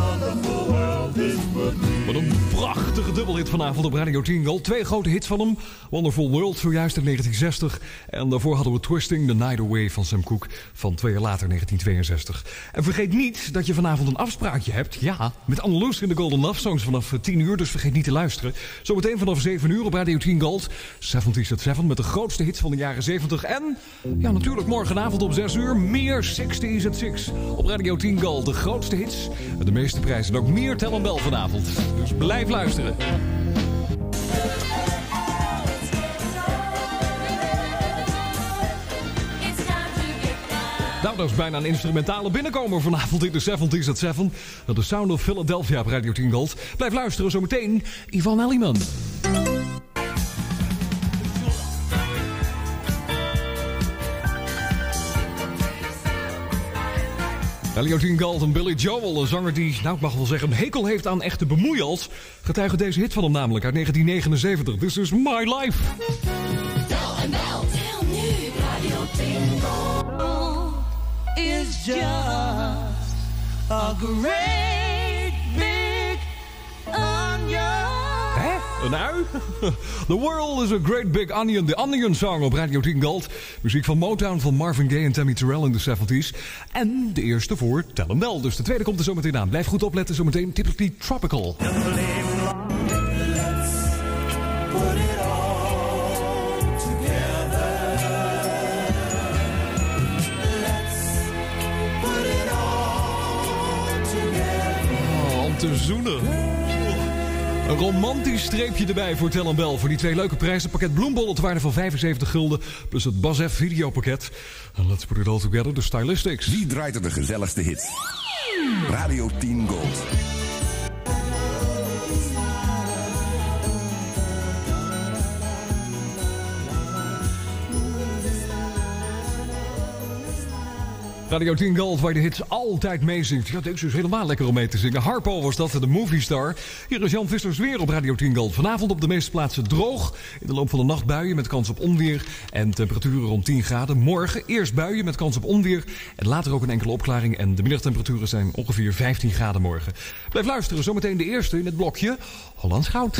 Wat een prachtige dubbelhit vanavond op Radio tien Gold. Twee grote hits van hem. Wonderful World, zojuist in negentien zestig. En daarvoor hadden we Twisting the Night Away van Sam Cooke van twee jaar later, negentien tweeënzestig. En vergeet niet dat je vanavond een afspraakje hebt. Ja, met Anneloes in de Golden Love Songs vanaf tien uur. Dus vergeet niet te luisteren. Zometeen vanaf zeven uur op Radio tien Gold. zeventig's at seven met de grootste hits van de jaren zeventig. En ja, natuurlijk morgenavond om zes uur meer zestig's at six op Radio tien Gold. De grootste hits en de meeste prijzen. En ook meer Tel en Bel vanavond. Dus blijf luisteren. Nou, dat is bijna een instrumentale binnenkomer vanavond in de zeventig's at seven. The Sound of Philadelphia op Radio tien Gold. Blijf luisteren, zometeen Ivan Elliman. Radio tien Gold en Billy Joel, een zanger die, nou ik mag wel zeggen, een hekel heeft aan echte bemoeials. Getuige deze hit van hem namelijk uit negentien negenenzeventig. This is my life. Tel en Bel, tel nu. Radio tien Gold is just a great big onion. Hè? Een ui? The World is a Great Big Onion. De Onion Song op Radio tien Gold. Muziek van Motown van Marvin Gaye en Tammy Terrell in de zeventig's. En de eerste voor Tel hem Wel. Dus de tweede komt er zo meteen aan. Blijf goed opletten. Zometeen Typically Tropical. Oh, om te zoenen. Een romantisch streepje erbij voor Tel en Bel. Voor die twee leuke prijzen. Pakket bloembollen te waarde van vijfenzeventig gulden. Plus het Basf videopakket. En let's put it all together. De Stylistics. Wie draait er de gezelligste hits? Radio tien Gold. Radio tien Gold, waar je de hits altijd meezingt. Ja, deze is helemaal lekker om mee te zingen. Harpo was dat, de Movie Star. Hier is Jan Vissers weer op Radio tien Gold. Vanavond op de meeste plaatsen droog. In de loop van de nacht buien met kans op onweer. En temperaturen rond tien graden. Morgen eerst buien met kans op onweer. En later ook een enkele opklaring. En de middagtemperaturen zijn ongeveer vijftien graden morgen. Blijf luisteren, zometeen de eerste in het blokje Hollands Goud.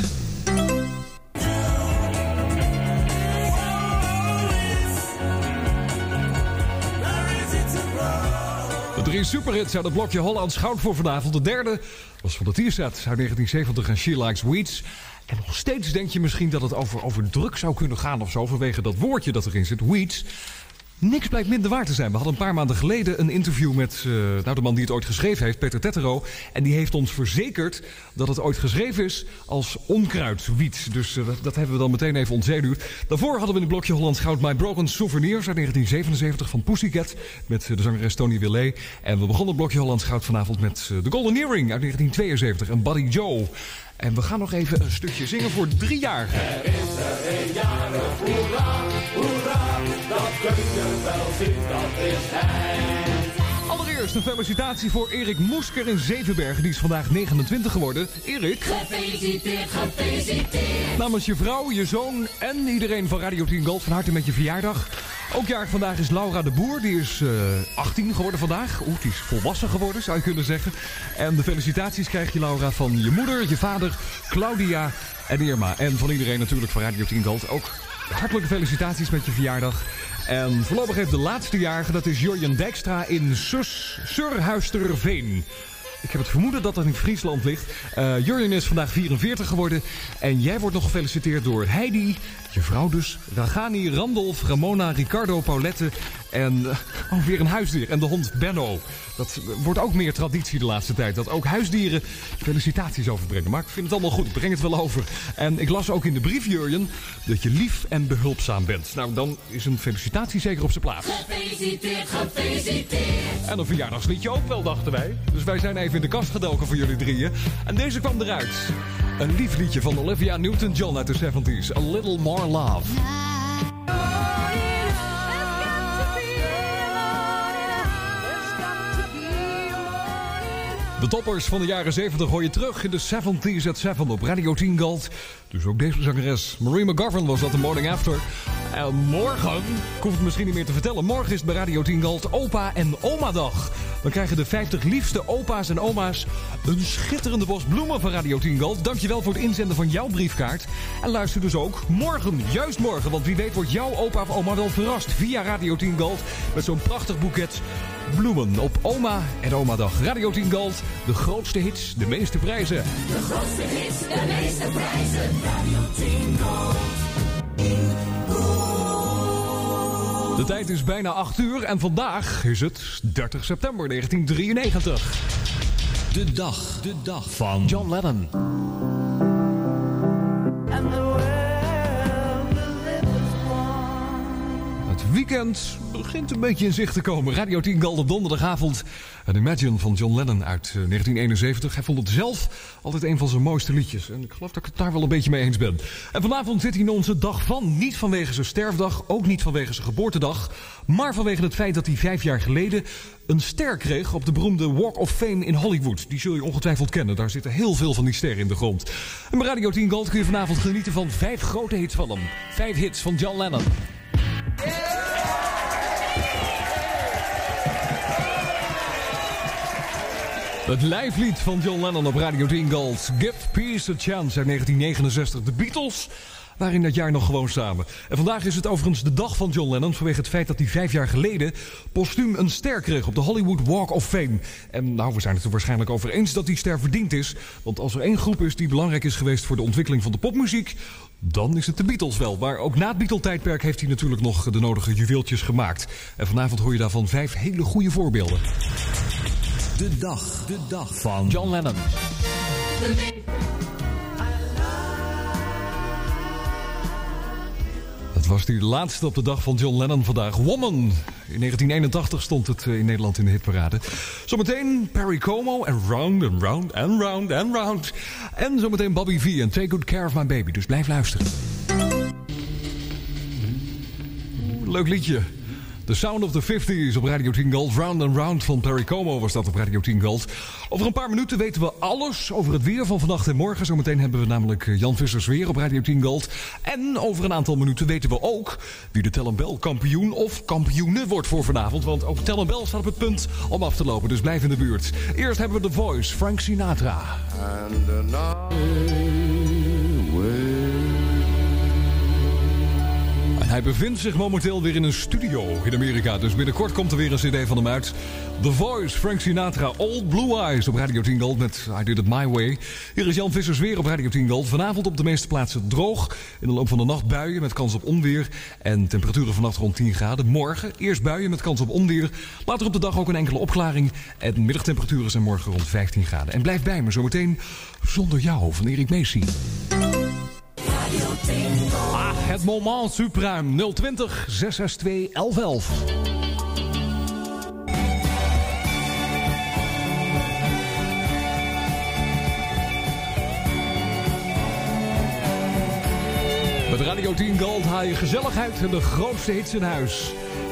De drie superhits uit het blokje Hollands Goud voor vanavond. De derde was van de T-set uit negentien zeventig en She Likes Weeds. En nog steeds denk je misschien dat het over, over druk zou kunnen gaan of zo, vanwege dat woordje dat erin zit, weeds. Niks blijkt minder waar te zijn. We hadden een paar maanden geleden een interview met uh, nou, de man die het ooit geschreven heeft, Peter Tettero. En die heeft ons verzekerd dat het ooit geschreven is als onkruidwiet. Dus uh, dat, dat hebben we dan meteen even ontzenuwd. Daarvoor hadden we in het blokje Hollands Goud My Broken Souvenirs uit negentien zevenenzeventig van Pussycat. Met uh, de zangeres Tony Willet. En we begonnen het blokje Hollands Goud vanavond met uh, The Golden Earring uit negentien tweeënzeventig en Buddy Joe. En we gaan nog even een stukje zingen voor drie jaar. Er is er een jarig, hoera, hoera, dat kun je wel zien, dat is hij. Allereerst een felicitatie voor Erik Moesker in Zevenbergen. Die is vandaag negenentwintig geworden. Erik. Gefeliciteerd, gefeliciteerd. Namens je vrouw, je zoon en iedereen van Radio tien Gold van harte met je verjaardag. Ook jarig vandaag is Laura de Boer. Die is uh, achttien geworden vandaag. Oeh, die is volwassen geworden, zou je kunnen zeggen. En de felicitaties krijg je, Laura, van je moeder, je vader, Claudia en Irma. En van iedereen natuurlijk van Radio tien Gold. Ook hartelijke felicitaties met je verjaardag. En voorlopig heeft de laatste jarige, dat is Jorjen Dijkstra in Sus, Surhuisterveen. Ik heb het vermoeden dat dat in Friesland ligt. Uh, Jurjen is vandaag vierenveertig geworden. En jij wordt nog gefeliciteerd door Heidi, je vrouw dus, Ragani, Randolph, Ramona, Ricardo, Paulette en uh, oh, weer een huisdier. En de hond Benno. Dat wordt ook meer traditie de laatste tijd. Dat ook huisdieren felicitaties overbrengen. Maar ik vind het allemaal goed. Ik breng het wel over. En ik las ook in de brief, Jurjen, dat je lief en behulpzaam bent. Nou, dan is een felicitatie zeker op zijn plaats. Gefeliciteerd, gefeliciteerd. En een verjaardagsliedje ook wel, dachten wij. Dus wij zijn even in de kast gedoken voor jullie drieën. En deze kwam eruit. Een lief liedje van Olivia Newton-John uit de zeventies. A Little More Love. De toppers van de jaren zeventig hoor je terug in de zeventies at zeven op Radio tien Gold. Dus ook deze zangeres, Marie McGovern, was dat de Morning After. En morgen, ik hoef het misschien niet meer te vertellen, morgen is het bij Radio tien Gold Opa en Oma Dag. Dan krijgen de vijftig liefste opa's en oma's een schitterende bos bloemen van Radio tien Gold. Dankjewel voor het inzenden van jouw briefkaart. En luister dus ook morgen, juist morgen, want wie weet wordt jouw opa of oma wel verrast via Radio tien Gold met zo'n prachtig boeket bloemen op Oma en Oma Dag. Radio tien Gold, de grootste hits, de meeste prijzen. De grootste hits, de meeste prijzen. Radio tien Gold. De tijd is bijna acht uur en vandaag is het dertig september negentien drieënnegentig. De dag, de dag van John Lennon. Het weekend begint een beetje in zicht te komen. Radio tien Gold op donderdagavond. En Imagine van John Lennon uit uh, negentien eenenzeventig. Hij vond het zelf altijd een van zijn mooiste liedjes. En ik geloof dat ik het daar wel een beetje mee eens ben. En vanavond zit hij in onze dag van. Niet vanwege zijn sterfdag, ook niet vanwege zijn geboortedag. Maar vanwege het feit dat hij vijf jaar geleden een ster kreeg op de beroemde Walk of Fame in Hollywood. Die zul je ongetwijfeld kennen. Daar zitten heel veel van die sterren in de grond. En bij Radio tien Gold kun je vanavond genieten van vijf grote hits van hem. Vijf hits van John Lennon. Het lijflied van John Lennon op Radio tien Gold. Give Peace a Chance uit negentien negenenzestig. De Beatles waren in dat jaar nog gewoon samen. En vandaag is het overigens de dag van John Lennon vanwege het feit dat hij vijf jaar geleden postuum een ster kreeg op de Hollywood Walk of Fame. En nou, we zijn het er waarschijnlijk over eens dat die ster verdiend is. Want als er één groep is die belangrijk is geweest voor de ontwikkeling van de popmuziek, dan is het de Beatles wel. Maar ook na het Beatle-tijdperk heeft hij natuurlijk nog de nodige juweeltjes gemaakt. En vanavond hoor je daarvan vijf hele goede voorbeelden. De dag, de dag van John Lennon. Het was die laatste op de dag van John Lennon vandaag. Woman. In negentien eenentachtig stond het in Nederland in de hitparade. Zometeen Perry Como en Round and Round and Round and Round. En zometeen Bobby V en Take Good Care of My Baby. Dus blijf luisteren. Leuk liedje. The Sound of the fifties op Radio tien Gold. Round and Round van Perry Como was dat op Radio tien Gold. Over een paar minuten weten we alles over het weer van vannacht en morgen. Zometeen hebben we namelijk Jan Vissers weer op Radio tien Gold. En over een aantal minuten weten we ook wie de Tell and Bell kampioen of kampioene wordt voor vanavond. Want ook Tell and Bell staat op het punt om af te lopen. Dus blijf in de buurt. Eerst hebben we The Voice, Frank Sinatra. And now Hij bevindt zich momenteel weer in een studio in Amerika. Dus binnenkort komt er weer een cd van hem uit. The Voice, Frank Sinatra, Old Blue Eyes op Radio tien Gold met I Did It My Way. Hier is Jan Vissers weer op Radio tien Gold. Vanavond op de meeste plaatsen droog. In de loop van de nacht buien met kans op onweer. En temperaturen vannacht rond tien graden. Morgen eerst buien met kans op onweer. Later op de dag ook een enkele opklaring. En middagtemperaturen zijn morgen rond vijftien graden. En blijf bij me zometeen Zonder Jou van Erik Macy. Ah, het moment suprême nul twintig zes zes twee elf elf. Met Radio tien Gold haal je gezelligheid en de grootste hits in huis.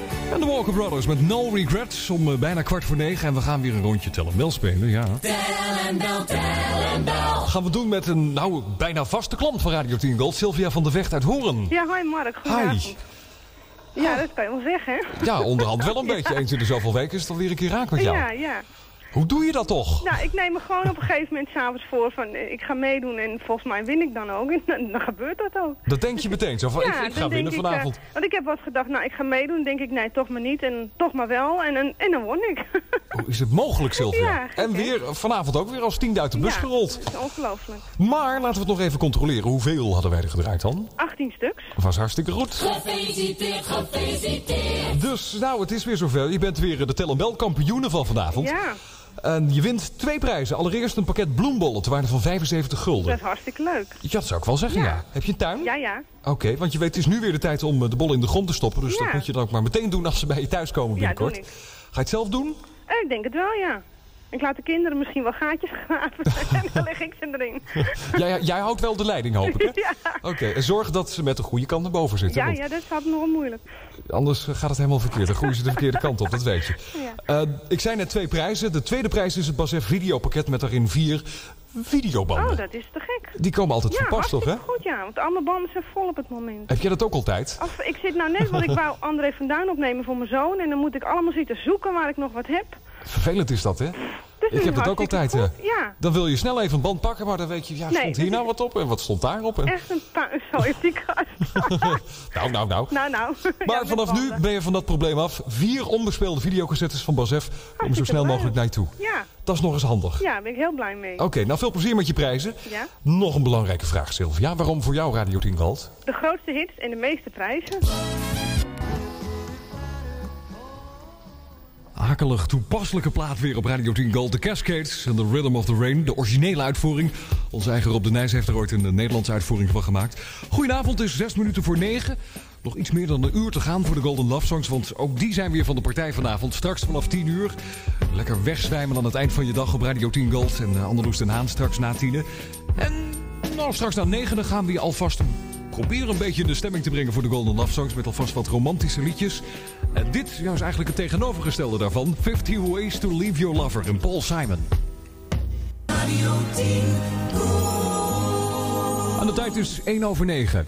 En de Walker Brothers met No Regrets om uh, bijna kwart voor negen. En we gaan weer een rondje Tell 'em Bell spelen, ja. Tell 'em Bell, Tell 'em Bell. Gaan we doen met een, nou, bijna vaste klant van Radio tien Gold. Sylvia van der Vecht uit Hoorn. Ja, hoi Mark, goedenavond. Hi. Ja, dat kan je wel zeggen, hè? Ja, onderhand wel een beetje. Eens in de zoveel weken is het alweer een keer raak met jou. Ja, ja. Hoe doe je dat toch? Nou, ik neem me gewoon op een gegeven moment s'avonds voor van eh, ik ga meedoen en volgens mij win ik dan ook. En dan, dan gebeurt dat ook. Dat denk je meteen zo van, Ja, ik, ik ga dan winnen denk ik, vanavond. eh, want ik heb wat gedacht, nou ik ga meedoen, denk ik nee, toch maar niet en toch maar wel en, en, en dan won ik. Hoe is het mogelijk, Sylvia? Ja, gek, en hè? weer vanavond ook weer als tien uit de bus Ja, gerold. dat is ongelooflijk. Maar laten we het nog even controleren. Hoeveel hadden wij er gedraaid dan? achttien stuks. Was hartstikke goed. Gefeliciteerd, gefeliciteerd. Dus, nou, het is weer zover. Je bent weer de Tell 'em Bell kampioene van vanavond. Ja, En je wint twee prijzen. Allereerst een pakket bloembollen ter waarde van vijfenzeventig gulden. dat is hartstikke leuk. Ja, dat zou ik wel zeggen, ja. Ja. Heb je een tuin? Ja, ja. Oké, want je weet, het is nu weer de tijd om eh, de bollen in de grond te stoppen. Dus Ja. dat moet je dan ook maar meteen doen als ze bij je thuis komen Ja, binnenkort. doe ik. Ga je het zelf doen? Eh, ik denk het wel, ja. Ik laat de kinderen misschien wel gaatjes graven en dan leg ik ze erin. jij, jij houdt wel de leiding, hoop ik, hè? Ja. Oké, en zorg dat ze met de goede kant naar boven zitten. Ja, want ja, dat is altijd nog wel moeilijk. anders gaat het helemaal verkeerd. Dan groeien ze de verkeerde kant op, dat weet je. Ja. Uh, ik zei net twee prijzen. De tweede prijs is het Basf videopakket met daarin vier videobanden. Oh, dat is te gek. Die komen altijd Ja, verpast, toch, hè? hartstikke goed, ja. Want al mijn banden zijn vol op het moment. Heb jij dat ook altijd? Of, ik zit nou net, want ik wou André van Duin opnemen voor mijn zoon. En dan moet ik allemaal zitten zoeken waar ik nog wat heb. Vervelend is dat, hè? Dus Ik heb dat ook hartstikke altijd, goed. Ja. Dan wil je snel even een band pakken, maar dan weet je, ja, Nee, stond hier dat nou is- wat op en wat stond daarop? En... Echt een puinzooi op die kast. Nou, nou, nou. nou, nou. Maar Ja, met vanaf nu banden. ben je van dat probleem af. Vier onbespeelde videocassettes van Basf komen zo snel leuk. mogelijk naar je toe. Ja. Dat is nog eens handig. Ja, daar ben ik heel blij mee. Oké, nou veel plezier met je prijzen. Ja. Nog een belangrijke vraag, Sylvia. Waarom voor jou Radio tien Gold? De grootste hits en de meeste prijzen. Akelig toepasselijke plaat weer op Radio tien Gold. De Cascades en The Rhythm of the Rain. De originele uitvoering. Onze eigen Rob de Nijs heeft er ooit een Nederlandse uitvoering van gemaakt. Goedenavond, het is zes minuten voor negen. Nog iets meer dan een uur te gaan voor de Golden Love Songs. Want ook die zijn weer van de partij vanavond. Straks vanaf tien uur. Lekker wegzwijmen aan het eind van je dag op Radio tien Gold. En uh, Anderloes Den Haan straks na tienen. En nou, straks na negenen gaan we je alvast proberen een beetje in de stemming te brengen voor de Golden Love Songs. Met alvast wat romantische liedjes. En dit ja, is eigenlijk het tegenovergestelde daarvan. fifty Ways to Leave Your Lover en Paul Simon. Radio tien En de tijd is één over negen.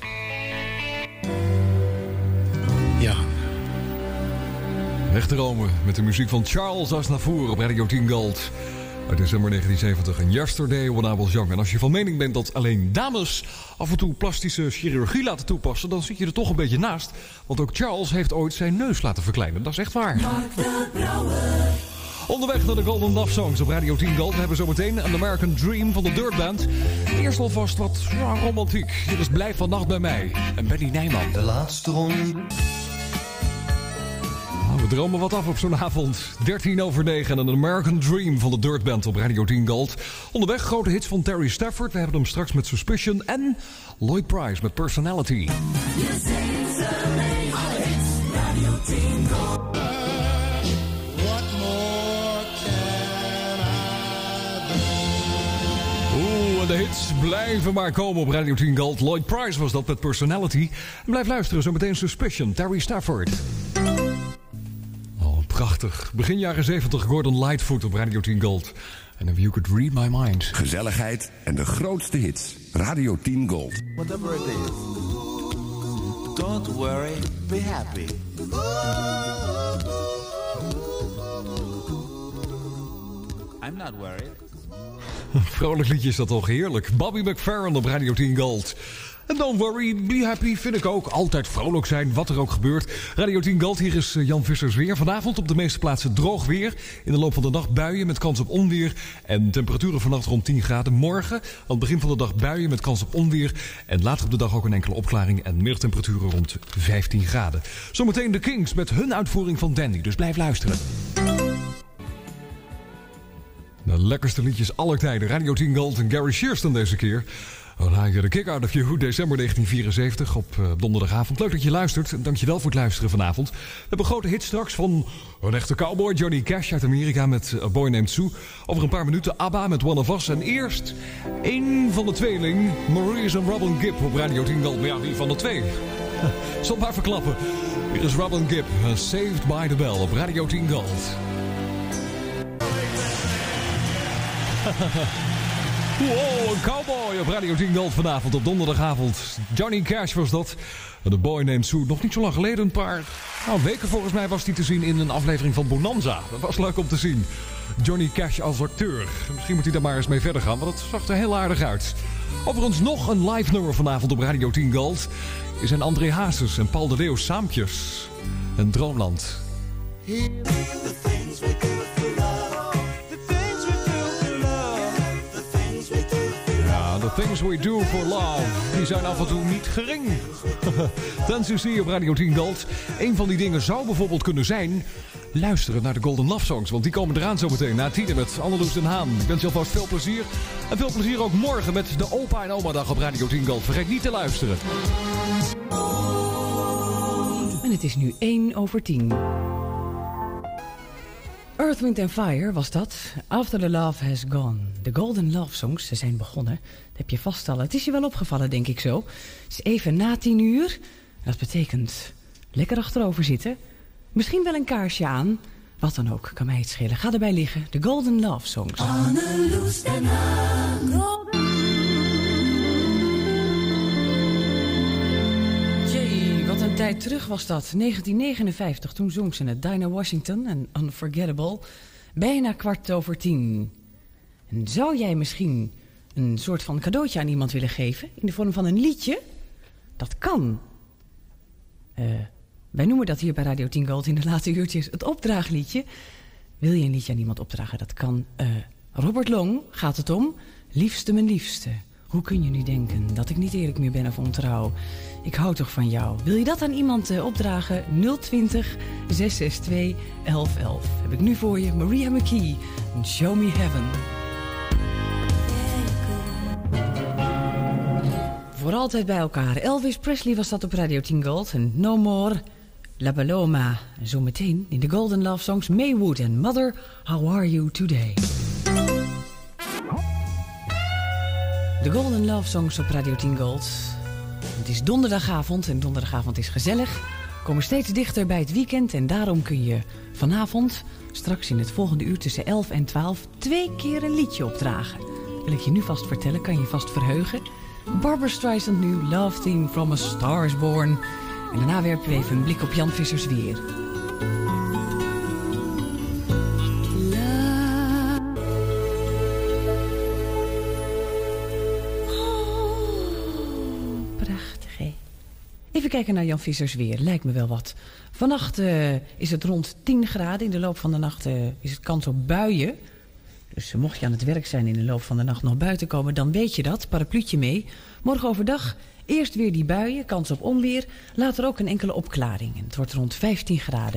Ja. Wegdromen met de muziek van Charles Aznavour op Radio tien Gold. Uit december negentien zeventig en Yesterday When I Was Young. En als je van mening bent dat alleen dames af en toe plastische chirurgie laten toepassen, dan zit je er toch een beetje naast. Want ook Charles heeft ooit zijn neus laten verkleinen. Dat is echt waar. Mark de Brouwer. Onderweg naar de Golden Love Songs op Radio tien Gold. We hebben zometeen een American Dream van de Dirt Band. Eerst alvast wat ja, romantiek. Hier is Blijf vannacht bij mij. En Benny Nijman. De laatste ronde. Nou, we dromen wat af op zo'n avond. dertien over negen en een American Dream van de Dirt Band op Radio tien Gold. Onderweg grote hits van Terry Stafford. We hebben hem straks met Suspicion. En Lloyd Price met Personality. Je zingt ze mee. Alle hits. Radio tien Gold. Oeh, en de hits blijven maar komen op Radio tien Gold. Lloyd Price was dat met Personality. En blijf luisteren, zometeen Suspicion, Terry Stafford. Oh, prachtig. Begin jaren zeventig, Gordon Lightfoot op Radio tien Gold. En If You Could Read My Mind. Gezelligheid en de grootste hits. Radio tien Gold. Whatever it is. Don't worry, be happy. I'm not worried. Vrolijk liedje is dat toch heerlijk. Bobby McFerrin op Radio tien Gold. En don't worry, be happy vind ik ook. Altijd vrolijk zijn, wat er ook gebeurt. Radio tien Gold, hier is Jan Vissers weer. Vanavond op de meeste plaatsen droog weer. In de loop van de dag buien met kans op onweer. En temperaturen vannacht rond tien graden. Morgen, aan het begin van de dag buien met kans op onweer. En later op de dag ook een enkele opklaring. En middagtemperaturen rond vijftien graden. Zometeen de Kings met hun uitvoering van Dandy. Dus blijf luisteren. De lekkerste liedjes aller tijden. Radio tien Gold en Gary Shearston deze keer. Oh, nou, de Kick Out of You, december negentien vierenzeventig op uh, donderdagavond. Leuk dat je luistert. Dankjewel voor het luisteren vanavond. We hebben grote hits straks van een echte cowboy, Johnny Cash uit Amerika met A Boy Named Sue. Over een paar minuten ABBA met One of Us. En eerst één van de tweeling, Maurice en Robin Gibb op Radio tien Gold. Maar ja, wie van de twee? Zal maar verklappen. Hier is Robin Gibb, uh, Saved by the Bell op Radio tien Gold. Wow, een cowboy op Radio tien Gold vanavond op donderdagavond. Johnny Cash was dat. The Boy Named Sue. Nog niet zo lang geleden, een paar nou, weken volgens mij was hij te zien in een aflevering van Bonanza. Dat was leuk om te zien. Johnny Cash als acteur. Misschien moet hij daar maar eens mee verder gaan, want het zag er heel aardig uit. Overigens nog een live nummer vanavond op Radio tien Gold. Is zijn André Hazes en Paul de Leeuw Saampjes. En Droomland. The things we do for love, die zijn af en toe niet gering. ten cc op Radio tien Gold. Een van die dingen zou bijvoorbeeld kunnen zijn luisteren naar de Golden Love Songs. Want die komen eraan zometeen na tienen met Anneloes Den Haan. Ik wens je alvast veel plezier. En veel plezier ook morgen met de Opa en Oma dag op Radio tien Gold. Vergeet niet te luisteren. En het is nu één over tien. Earth, Wind and Fire was dat. After the Love Has Gone. De Golden Love Songs, ze zijn begonnen. Dat heb je vast al. Het is je wel opgevallen, denk ik zo. Het is even na tien uur. Dat betekent lekker achterover zitten. Misschien wel een kaarsje aan. Wat dan ook, kan mij het schelen. Ga erbij liggen. De Golden Love Songs. Anneloes Den Haan. Jee, wat een tijd terug was dat. negentien negenenvijftig, toen zong ze het. Dinah Washington en Unforgettable. Bijna kwart over tien. En zou jij misschien een soort van cadeautje aan iemand willen geven? In de vorm van een liedje? Dat kan. Uh, wij noemen dat hier bij Radio tien Gold in de late uurtjes het opdraagliedje. Wil je een liedje aan iemand opdragen? Dat kan. Uh, Robert Long gaat het om. Liefste mijn liefste. Hoe kun je nu denken dat ik niet eerlijk meer ben of ontrouw? Ik hou toch van jou. Wil je dat aan iemand uh, opdragen? nul twintig, zes zes twee, elf elf. Heb ik nu voor je Maria McKee. Show Me Heaven. Voor altijd bij elkaar. Elvis Presley was dat op Radio tien Gold. En No More, La Paloma. En zometeen in de Golden Love Songs Maywood en Mother, How Are You Today? De Golden Love Songs op Radio tien Gold. Het is donderdagavond en donderdagavond is gezellig. We komen steeds dichter bij het weekend en daarom kun je vanavond, straks in het volgende uur tussen elf en twaalf, twee keer een liedje opdragen. Wil ik je nu vast vertellen, kan je vast verheugen. Barbra Streisand nu, Love Theme from a Star is Born. En daarna werpen we even een blik op Jan Vissers weer. Prachtig, hè? Even kijken naar Jan Vissers weer, lijkt me wel wat. Vannacht uh, is het rond tien graden. In de loop van de nacht uh, is het kans op buien. Dus mocht je aan het werk zijn in de loop van de nacht nog buiten komen, dan weet je dat. Parapluutje mee. Morgen overdag eerst weer die buien, kans op onweer. Later ook een enkele opklaring. En het wordt rond vijftien graden.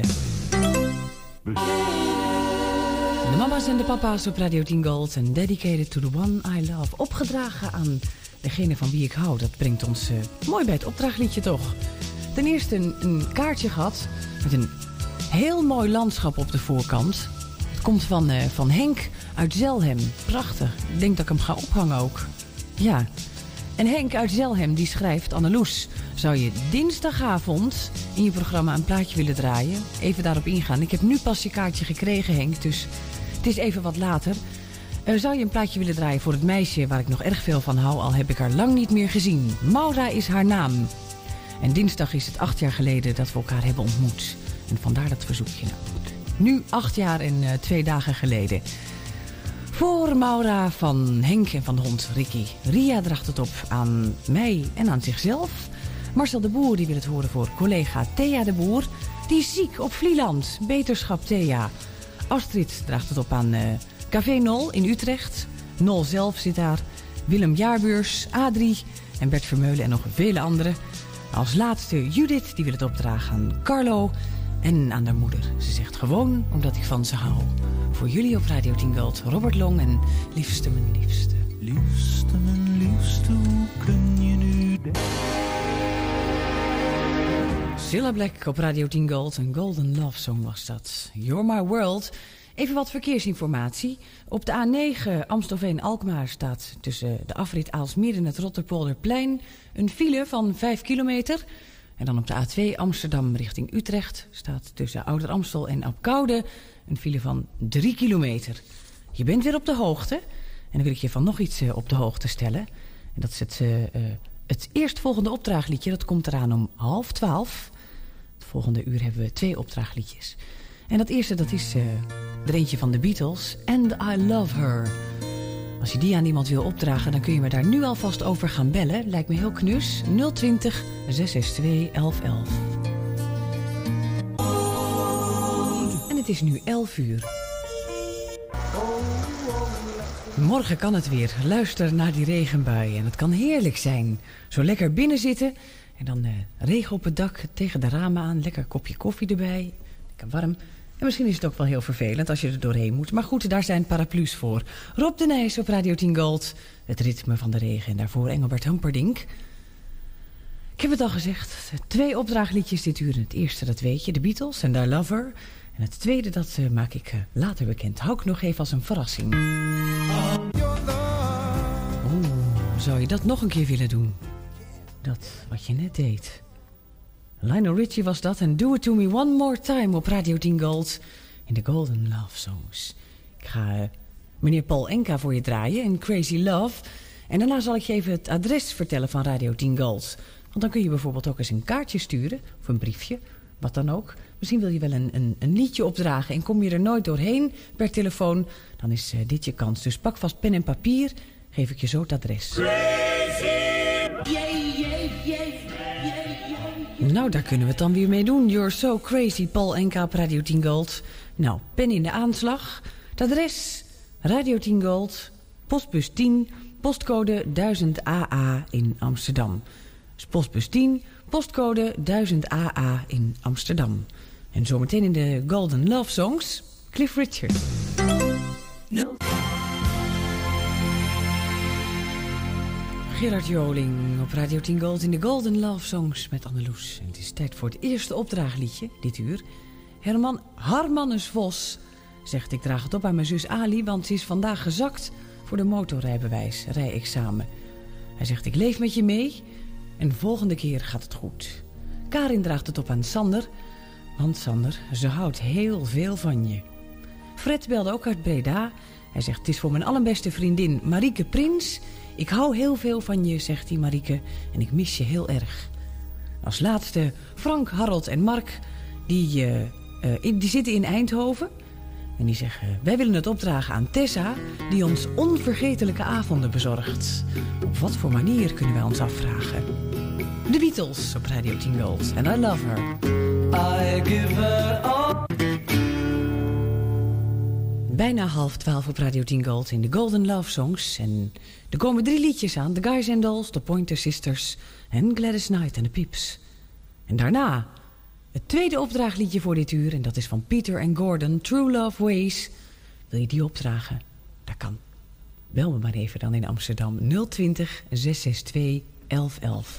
De mama's en de papa's op Radio tien Gold. En dedicated to the one I love. Opgedragen aan degene van wie ik hou. Dat brengt ons uh, mooi bij het opdrachtliedje toch. Ten eerste een, een kaartje gehad met een heel mooi landschap op de voorkant. Het komt van, uh, van Henk uit Zelhem. Prachtig. Ik denk dat ik hem ga ophangen ook. Ja. En Henk uit Zelhem die schrijft: Anneloes, zou je dinsdagavond in je programma een plaatje willen draaien? Even daarop ingaan. Ik heb nu pas je kaartje gekregen, Henk, dus het is even wat later. Uh, zou je een plaatje willen draaien voor het meisje waar ik nog erg veel van hou, al heb ik haar lang niet meer gezien. Maura is haar naam. En dinsdag is het acht jaar geleden dat we elkaar hebben ontmoet. En vandaar dat verzoekje. Nu acht jaar en uh, twee dagen geleden. Voor Maura van Henk en van de hond Ricky. Ria draagt het op aan mij en aan zichzelf. Marcel de Boer die wil het horen voor collega Thea de Boer. Die is ziek op Vlieland. Beterschap Thea. Astrid draagt het op aan uh, Café Nol in Utrecht. Nol zelf zit daar. Willem Jaarbeurs, Adrie en Bert Vermeulen en nog vele anderen. Als laatste Judith, die wil het opdragen aan Carlo en aan haar moeder. Ze zegt gewoon omdat ik van ze hou. Voor jullie op Radio tien Gold, Robert Long en Liefste mijn liefste. Liefste mijn liefste, hoe kun je nu denken? Cilla Black op Radio tien Gold, een Golden Love Song was dat. You're My World. Even wat verkeersinformatie. Op de A negen Amstelveen-Alkmaar staat tussen de afrit Aalsmeer en het Rotterpolderplein een file van vijf kilometer. En dan op de A twee Amsterdam richting Utrecht staat tussen Ouder Amstel en Apkoude een file van drie kilometer. Je bent weer op de hoogte. En dan wil ik je van nog iets uh, op de hoogte stellen. En dat is het, uh, uh, het eerstvolgende opdraagliedje. Dat komt eraan om half twaalf. Het volgende uur hebben we twee opdraagliedjes. En dat eerste, dat is uh, er eentje van de Beatles. And I Love Her. Als je die aan iemand wil opdragen, dan kun je me daar nu alvast over gaan bellen. Lijkt me heel knus. nul twintig, zes zes twee, elf elf. En het is nu elf uur. Morgen kan het weer. Luister naar die regenbui. En het kan heerlijk zijn. Zo lekker binnen zitten. En dan uh, regen op het dak tegen de ramen aan. Lekker kopje koffie erbij. Lekker warm. En misschien is het ook wel heel vervelend als je er doorheen moet. Maar goed, daar zijn paraplu's voor. Rob de Nijs op Radio tien Gold. Het ritme van de regen. En daarvoor Engelbert Humperdinck. Ik heb het al gezegd. Twee opdraagliedjes dit uur. Het eerste, dat weet je. De Beatles en I Love Her. En het tweede, dat uh, maak ik uh, later bekend. Hou ik nog even als een verrassing. Oeh, zou je dat nog een keer willen doen? Dat wat je net deed. Lionel Richie was dat en Do It To Me One More Time op Radio tien Gold in de Golden Love Songs. Ik ga uh, meneer Paul Enka voor je draaien in Crazy Love. En daarna zal ik je even het adres vertellen van Radio tien Gold. Want dan kun je bijvoorbeeld ook eens een kaartje sturen of een briefje, wat dan ook. Misschien wil je wel een, een, een liedje opdragen en kom je er nooit doorheen per telefoon, dan is uh, dit je kans. Dus pak vast pen en papier, geef ik je zo het adres. Crazy. Yeah, yeah, yeah, yeah. Nou, daar kunnen we het dan weer mee doen. You're so crazy, Paul Enka op Radio tien Gold. Nou, pen in de aanslag. Het adres, Radio tien Gold, postbus tien, postcode duizend A A in Amsterdam. Dus postbus tien, postcode duizend A A in Amsterdam. En zometeen in de Golden Love Songs, Cliff Richard. No. Gerard Joling op Radio tien Gold in de Golden Love Songs met Anneloes. En het is tijd voor het eerste opdraagliedje dit uur. Herman Harmanus Vos zegt: ik draag het op aan mijn zus Ali, want ze is vandaag gezakt voor de motorrijbewijs, rijexamen. Hij zegt: ik leef met je mee en de volgende keer gaat het goed. Karin draagt het op aan Sander, want Sander, ze houdt heel veel van je. Fred belde ook uit Breda. Hij zegt: het is voor mijn allerbeste vriendin Marieke Prins. Ik hou heel veel van je, zegt die Marieke, en ik mis je heel erg. Als laatste Frank, Harold en Mark, die, uh, uh, die zitten in Eindhoven. En die zeggen: wij willen het opdragen aan Tessa, die ons onvergetelijke avonden bezorgt. Op wat voor manier kunnen wij ons afvragen? De Beatles op Radio tien Gold en I Love Her. I give her all. Bijna half twaalf op Radio tien Gold in de Golden Love Songs. En er komen drie liedjes aan. The Guys and Dolls, The Pointer Sisters en Gladys Knight en de Pips. En daarna het tweede opdraagliedje voor dit uur. En dat is van Peter and Gordon, True Love Ways. Wil je die opdragen? Dat kan. Bel me maar even dan in Amsterdam. nul twintig, zes zes twee, elf elf.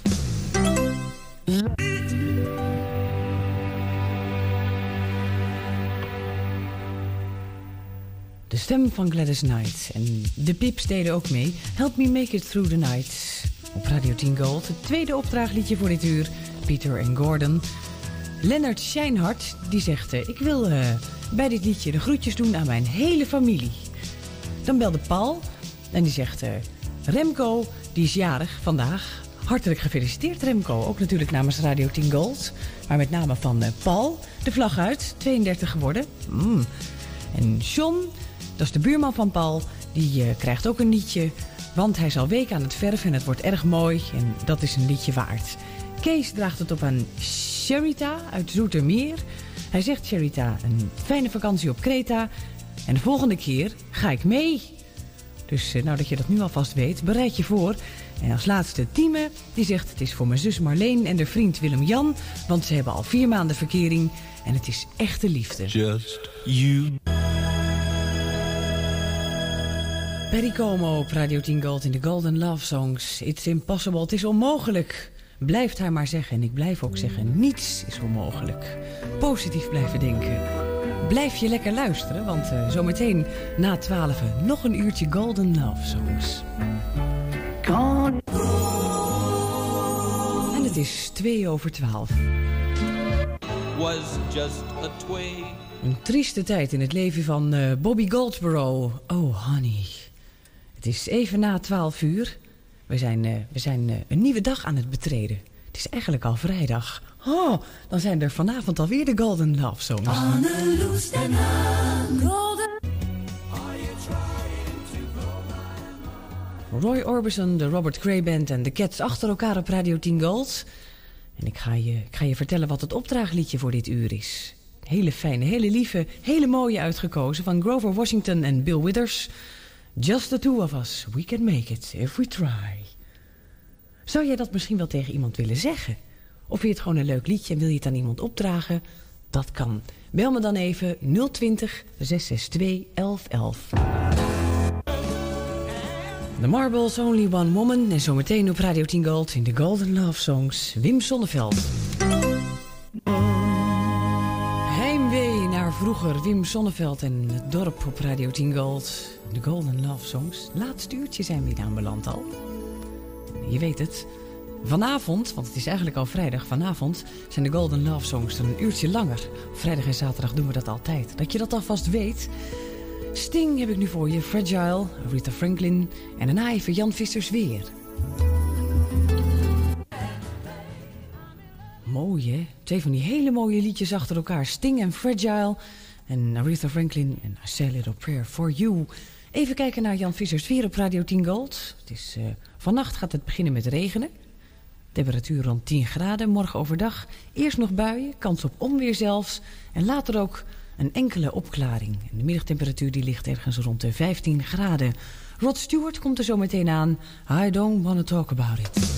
De stem van Gladys Knight. En de Pips deden ook mee. Help Me Make It Through the Night. Op Radio tien Gold. Het tweede opdraagliedje voor dit uur. Peter and Gordon. Lennart Schijnhart die zegt: ik wil uh, bij dit liedje de groetjes doen aan mijn hele familie. Dan belde Paul. En die zegt: uh, Remco, die is jarig vandaag. Hartelijk gefeliciteerd Remco. Ook natuurlijk namens Radio tien Gold. Maar met name van uh, Paul. De vlag uit. tweeëndertig geworden. Mm. En John, dat is de buurman van Paul, die uh, krijgt ook een liedje. Want hij is al weken aan het verven en het wordt erg mooi. En dat is een liedje waard. Kees draagt het op aan Sherita uit Zoetermeer. Hij zegt: Sherita, een fijne vakantie op Kreta. En de volgende keer ga ik mee. Dus uh, nou dat je dat nu alvast weet, bereid je voor. En als laatste Tieme, die zegt: het is voor mijn zus Marleen en haar vriend Willem-Jan. Want ze hebben al vier maanden verkering. En het is echte liefde. Just you. Perry Como op Radio tien Gold in de Golden Love Songs. It's impossible, het is onmogelijk. Blijf haar maar zeggen. En ik blijf ook zeggen, niets is onmogelijk. Positief blijven denken. Blijf je lekker luisteren, want uh, zometeen na twaalf nog een uurtje Golden Love Songs. En het Het is twee over twaalf. Was just a twig. Een trieste tijd in het leven van uh, Bobby Goldsboro. Oh, honey. Het is even na twaalf uur. We zijn, uh, we zijn uh, een nieuwe dag aan het betreden. Het is eigenlijk al vrijdag. Oh, dan zijn er vanavond alweer de Golden Love Songs. Anneloes Den Haag, Golden. Roy Orbison, de Robert Cray Band en de Cats achter elkaar op Radio tien Gold. En ik ga, je, ik ga je vertellen wat het opdraagliedje voor dit uur is. Hele fijne, hele lieve, hele mooie uitgekozen van Grover Washington en Bill Withers. Just the two of us, we can make it if we try. Zou jij dat misschien wel tegen iemand willen zeggen? Of vind je het gewoon een leuk liedje en wil je het aan iemand opdragen? Dat kan. Bel me dan even nul twintig, zes zes twee, elf elf. The Marbles, Only One Woman. En zometeen op Radio tien Gold in de Golden Love Songs. Wim Sonneveld. Heimwee naar vroeger. Wim Sonneveld en het dorp op Radio tien Gold. De Golden Love Songs. Laatste uurtje zijn we hier aanbeland al. Je weet het. Vanavond, want het is eigenlijk al vrijdag, vanavond zijn de Golden Love Songs een uurtje langer. Vrijdag en zaterdag doen we dat altijd. Dat je dat alvast weet. Sting heb ik nu voor je, Fragile, Aretha Franklin en daarna even Jan Vissers weer. Mooi hè? Twee van die hele mooie liedjes achter elkaar. Sting en Fragile en Aretha Franklin en I Say a Little Prayer for You. Even kijken naar Jan Vissers weer op Radio tien Gold. Het is, uh, vannacht gaat het beginnen met regenen. Temperatuur rond tien graden, morgen overdag. Eerst nog buien, kans op onweer zelfs. En later ook een enkele opklaring. De middagtemperatuur die ligt ergens rond de vijftien graden. Rod Stewart komt er zo meteen aan. I don't want to talk about it.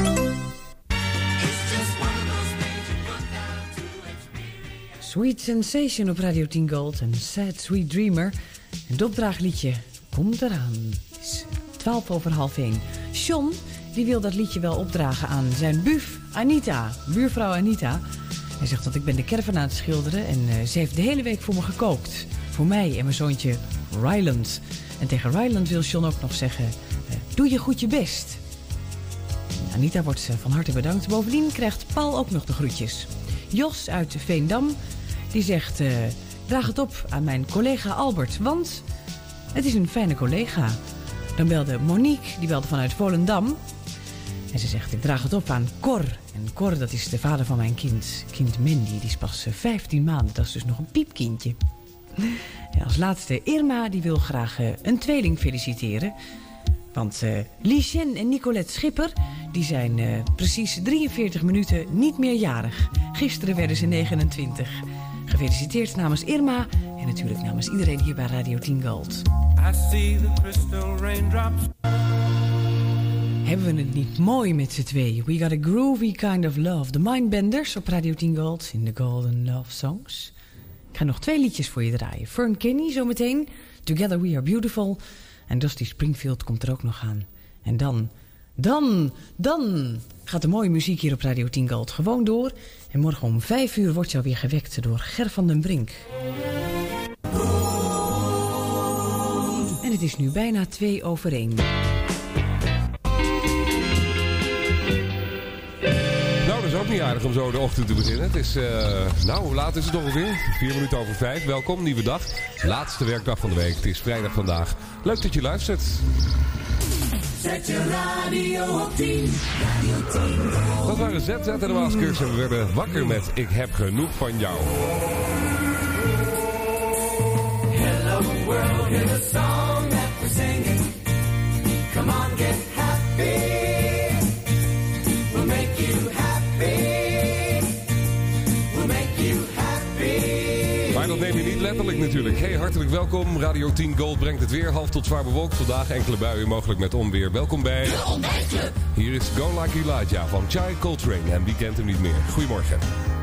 Sweet Sensation op Radio tien Gold en Sad Sweet Dreamer. Het opdraagliedje komt eraan. Het is twaalf over half één. John die wil dat liedje wel opdragen aan zijn buf Anita, buurvrouw Anita. Hij zegt dat ik ben de caravan aan het schilderen en uh, ze heeft de hele week voor me gekookt. Voor mij en mijn zoontje Ryland. En tegen Ryland wil John ook nog zeggen, uh, doe je goed je best. En Anita wordt uh, van harte bedankt. Bovendien krijgt Paul ook nog de groetjes. Jos uit Veendam, die zegt, uh, draag het op aan mijn collega Albert, want het is een fijne collega. Dan belde Monique, die belde vanuit Volendam. En ze zegt, ik draag het op aan Cor. En Cor, dat is de vader van mijn kind. Kind Mandy, die is pas vijftien maanden. Dat is dus nog een piepkindje. En als laatste Irma, die wil graag uh, een tweeling feliciteren. Want uh, Lichen en Nicolette Schipper, die zijn uh, precies drieënveertig minuten niet meer jarig. Gisteren werden ze negenentwintig. Gefeliciteerd namens Irma en natuurlijk namens iedereen hier bij Radio tien Gold. I see the crystal raindrops. Hebben we het niet mooi met z'n tweeën? We got a groovy kind of love. The Mindbenders op Radio tien Gold in de Golden Love Songs. Ik ga nog twee liedjes voor je draaien. Fern Kinney zometeen. Together We Are Beautiful. En Dusty Springfield komt er ook nog aan. En dan, dan, dan gaat de mooie muziek hier op Radio tien Gold gewoon door. En morgen om vijf uur wordt je alweer gewekt door Ger van den Brink. En het is nu bijna twee over één. Nou, dat is ook niet aardig om zo de ochtend te beginnen. Het is, uh, nou, hoe laat is het ongeveer? Vier minuten over vijf. Welkom, nieuwe dag. Laatste werkdag van de week. Het is vrijdag vandaag. Leuk dat je luistert. Zet je radio op tien. Radio tien. Dat waren Z Z en de Maskers en we werden wakker met Ik heb genoeg van jou. Hello world, here's a song that we're singing. Come on, get happy. We'll make you happy. We'll make you happy. Maar dat neem je niet letterlijk natuurlijk. Hey, hartelijk welkom. Radio tien Gold brengt het weer half tot zwaar bewolkt. Vandaag enkele buien, mogelijk met onweer. Welkom bij De Ontbijtclub. Hier is Go Like Elijah van Chai Coltrane. En wie kent hem niet meer? Goedemorgen.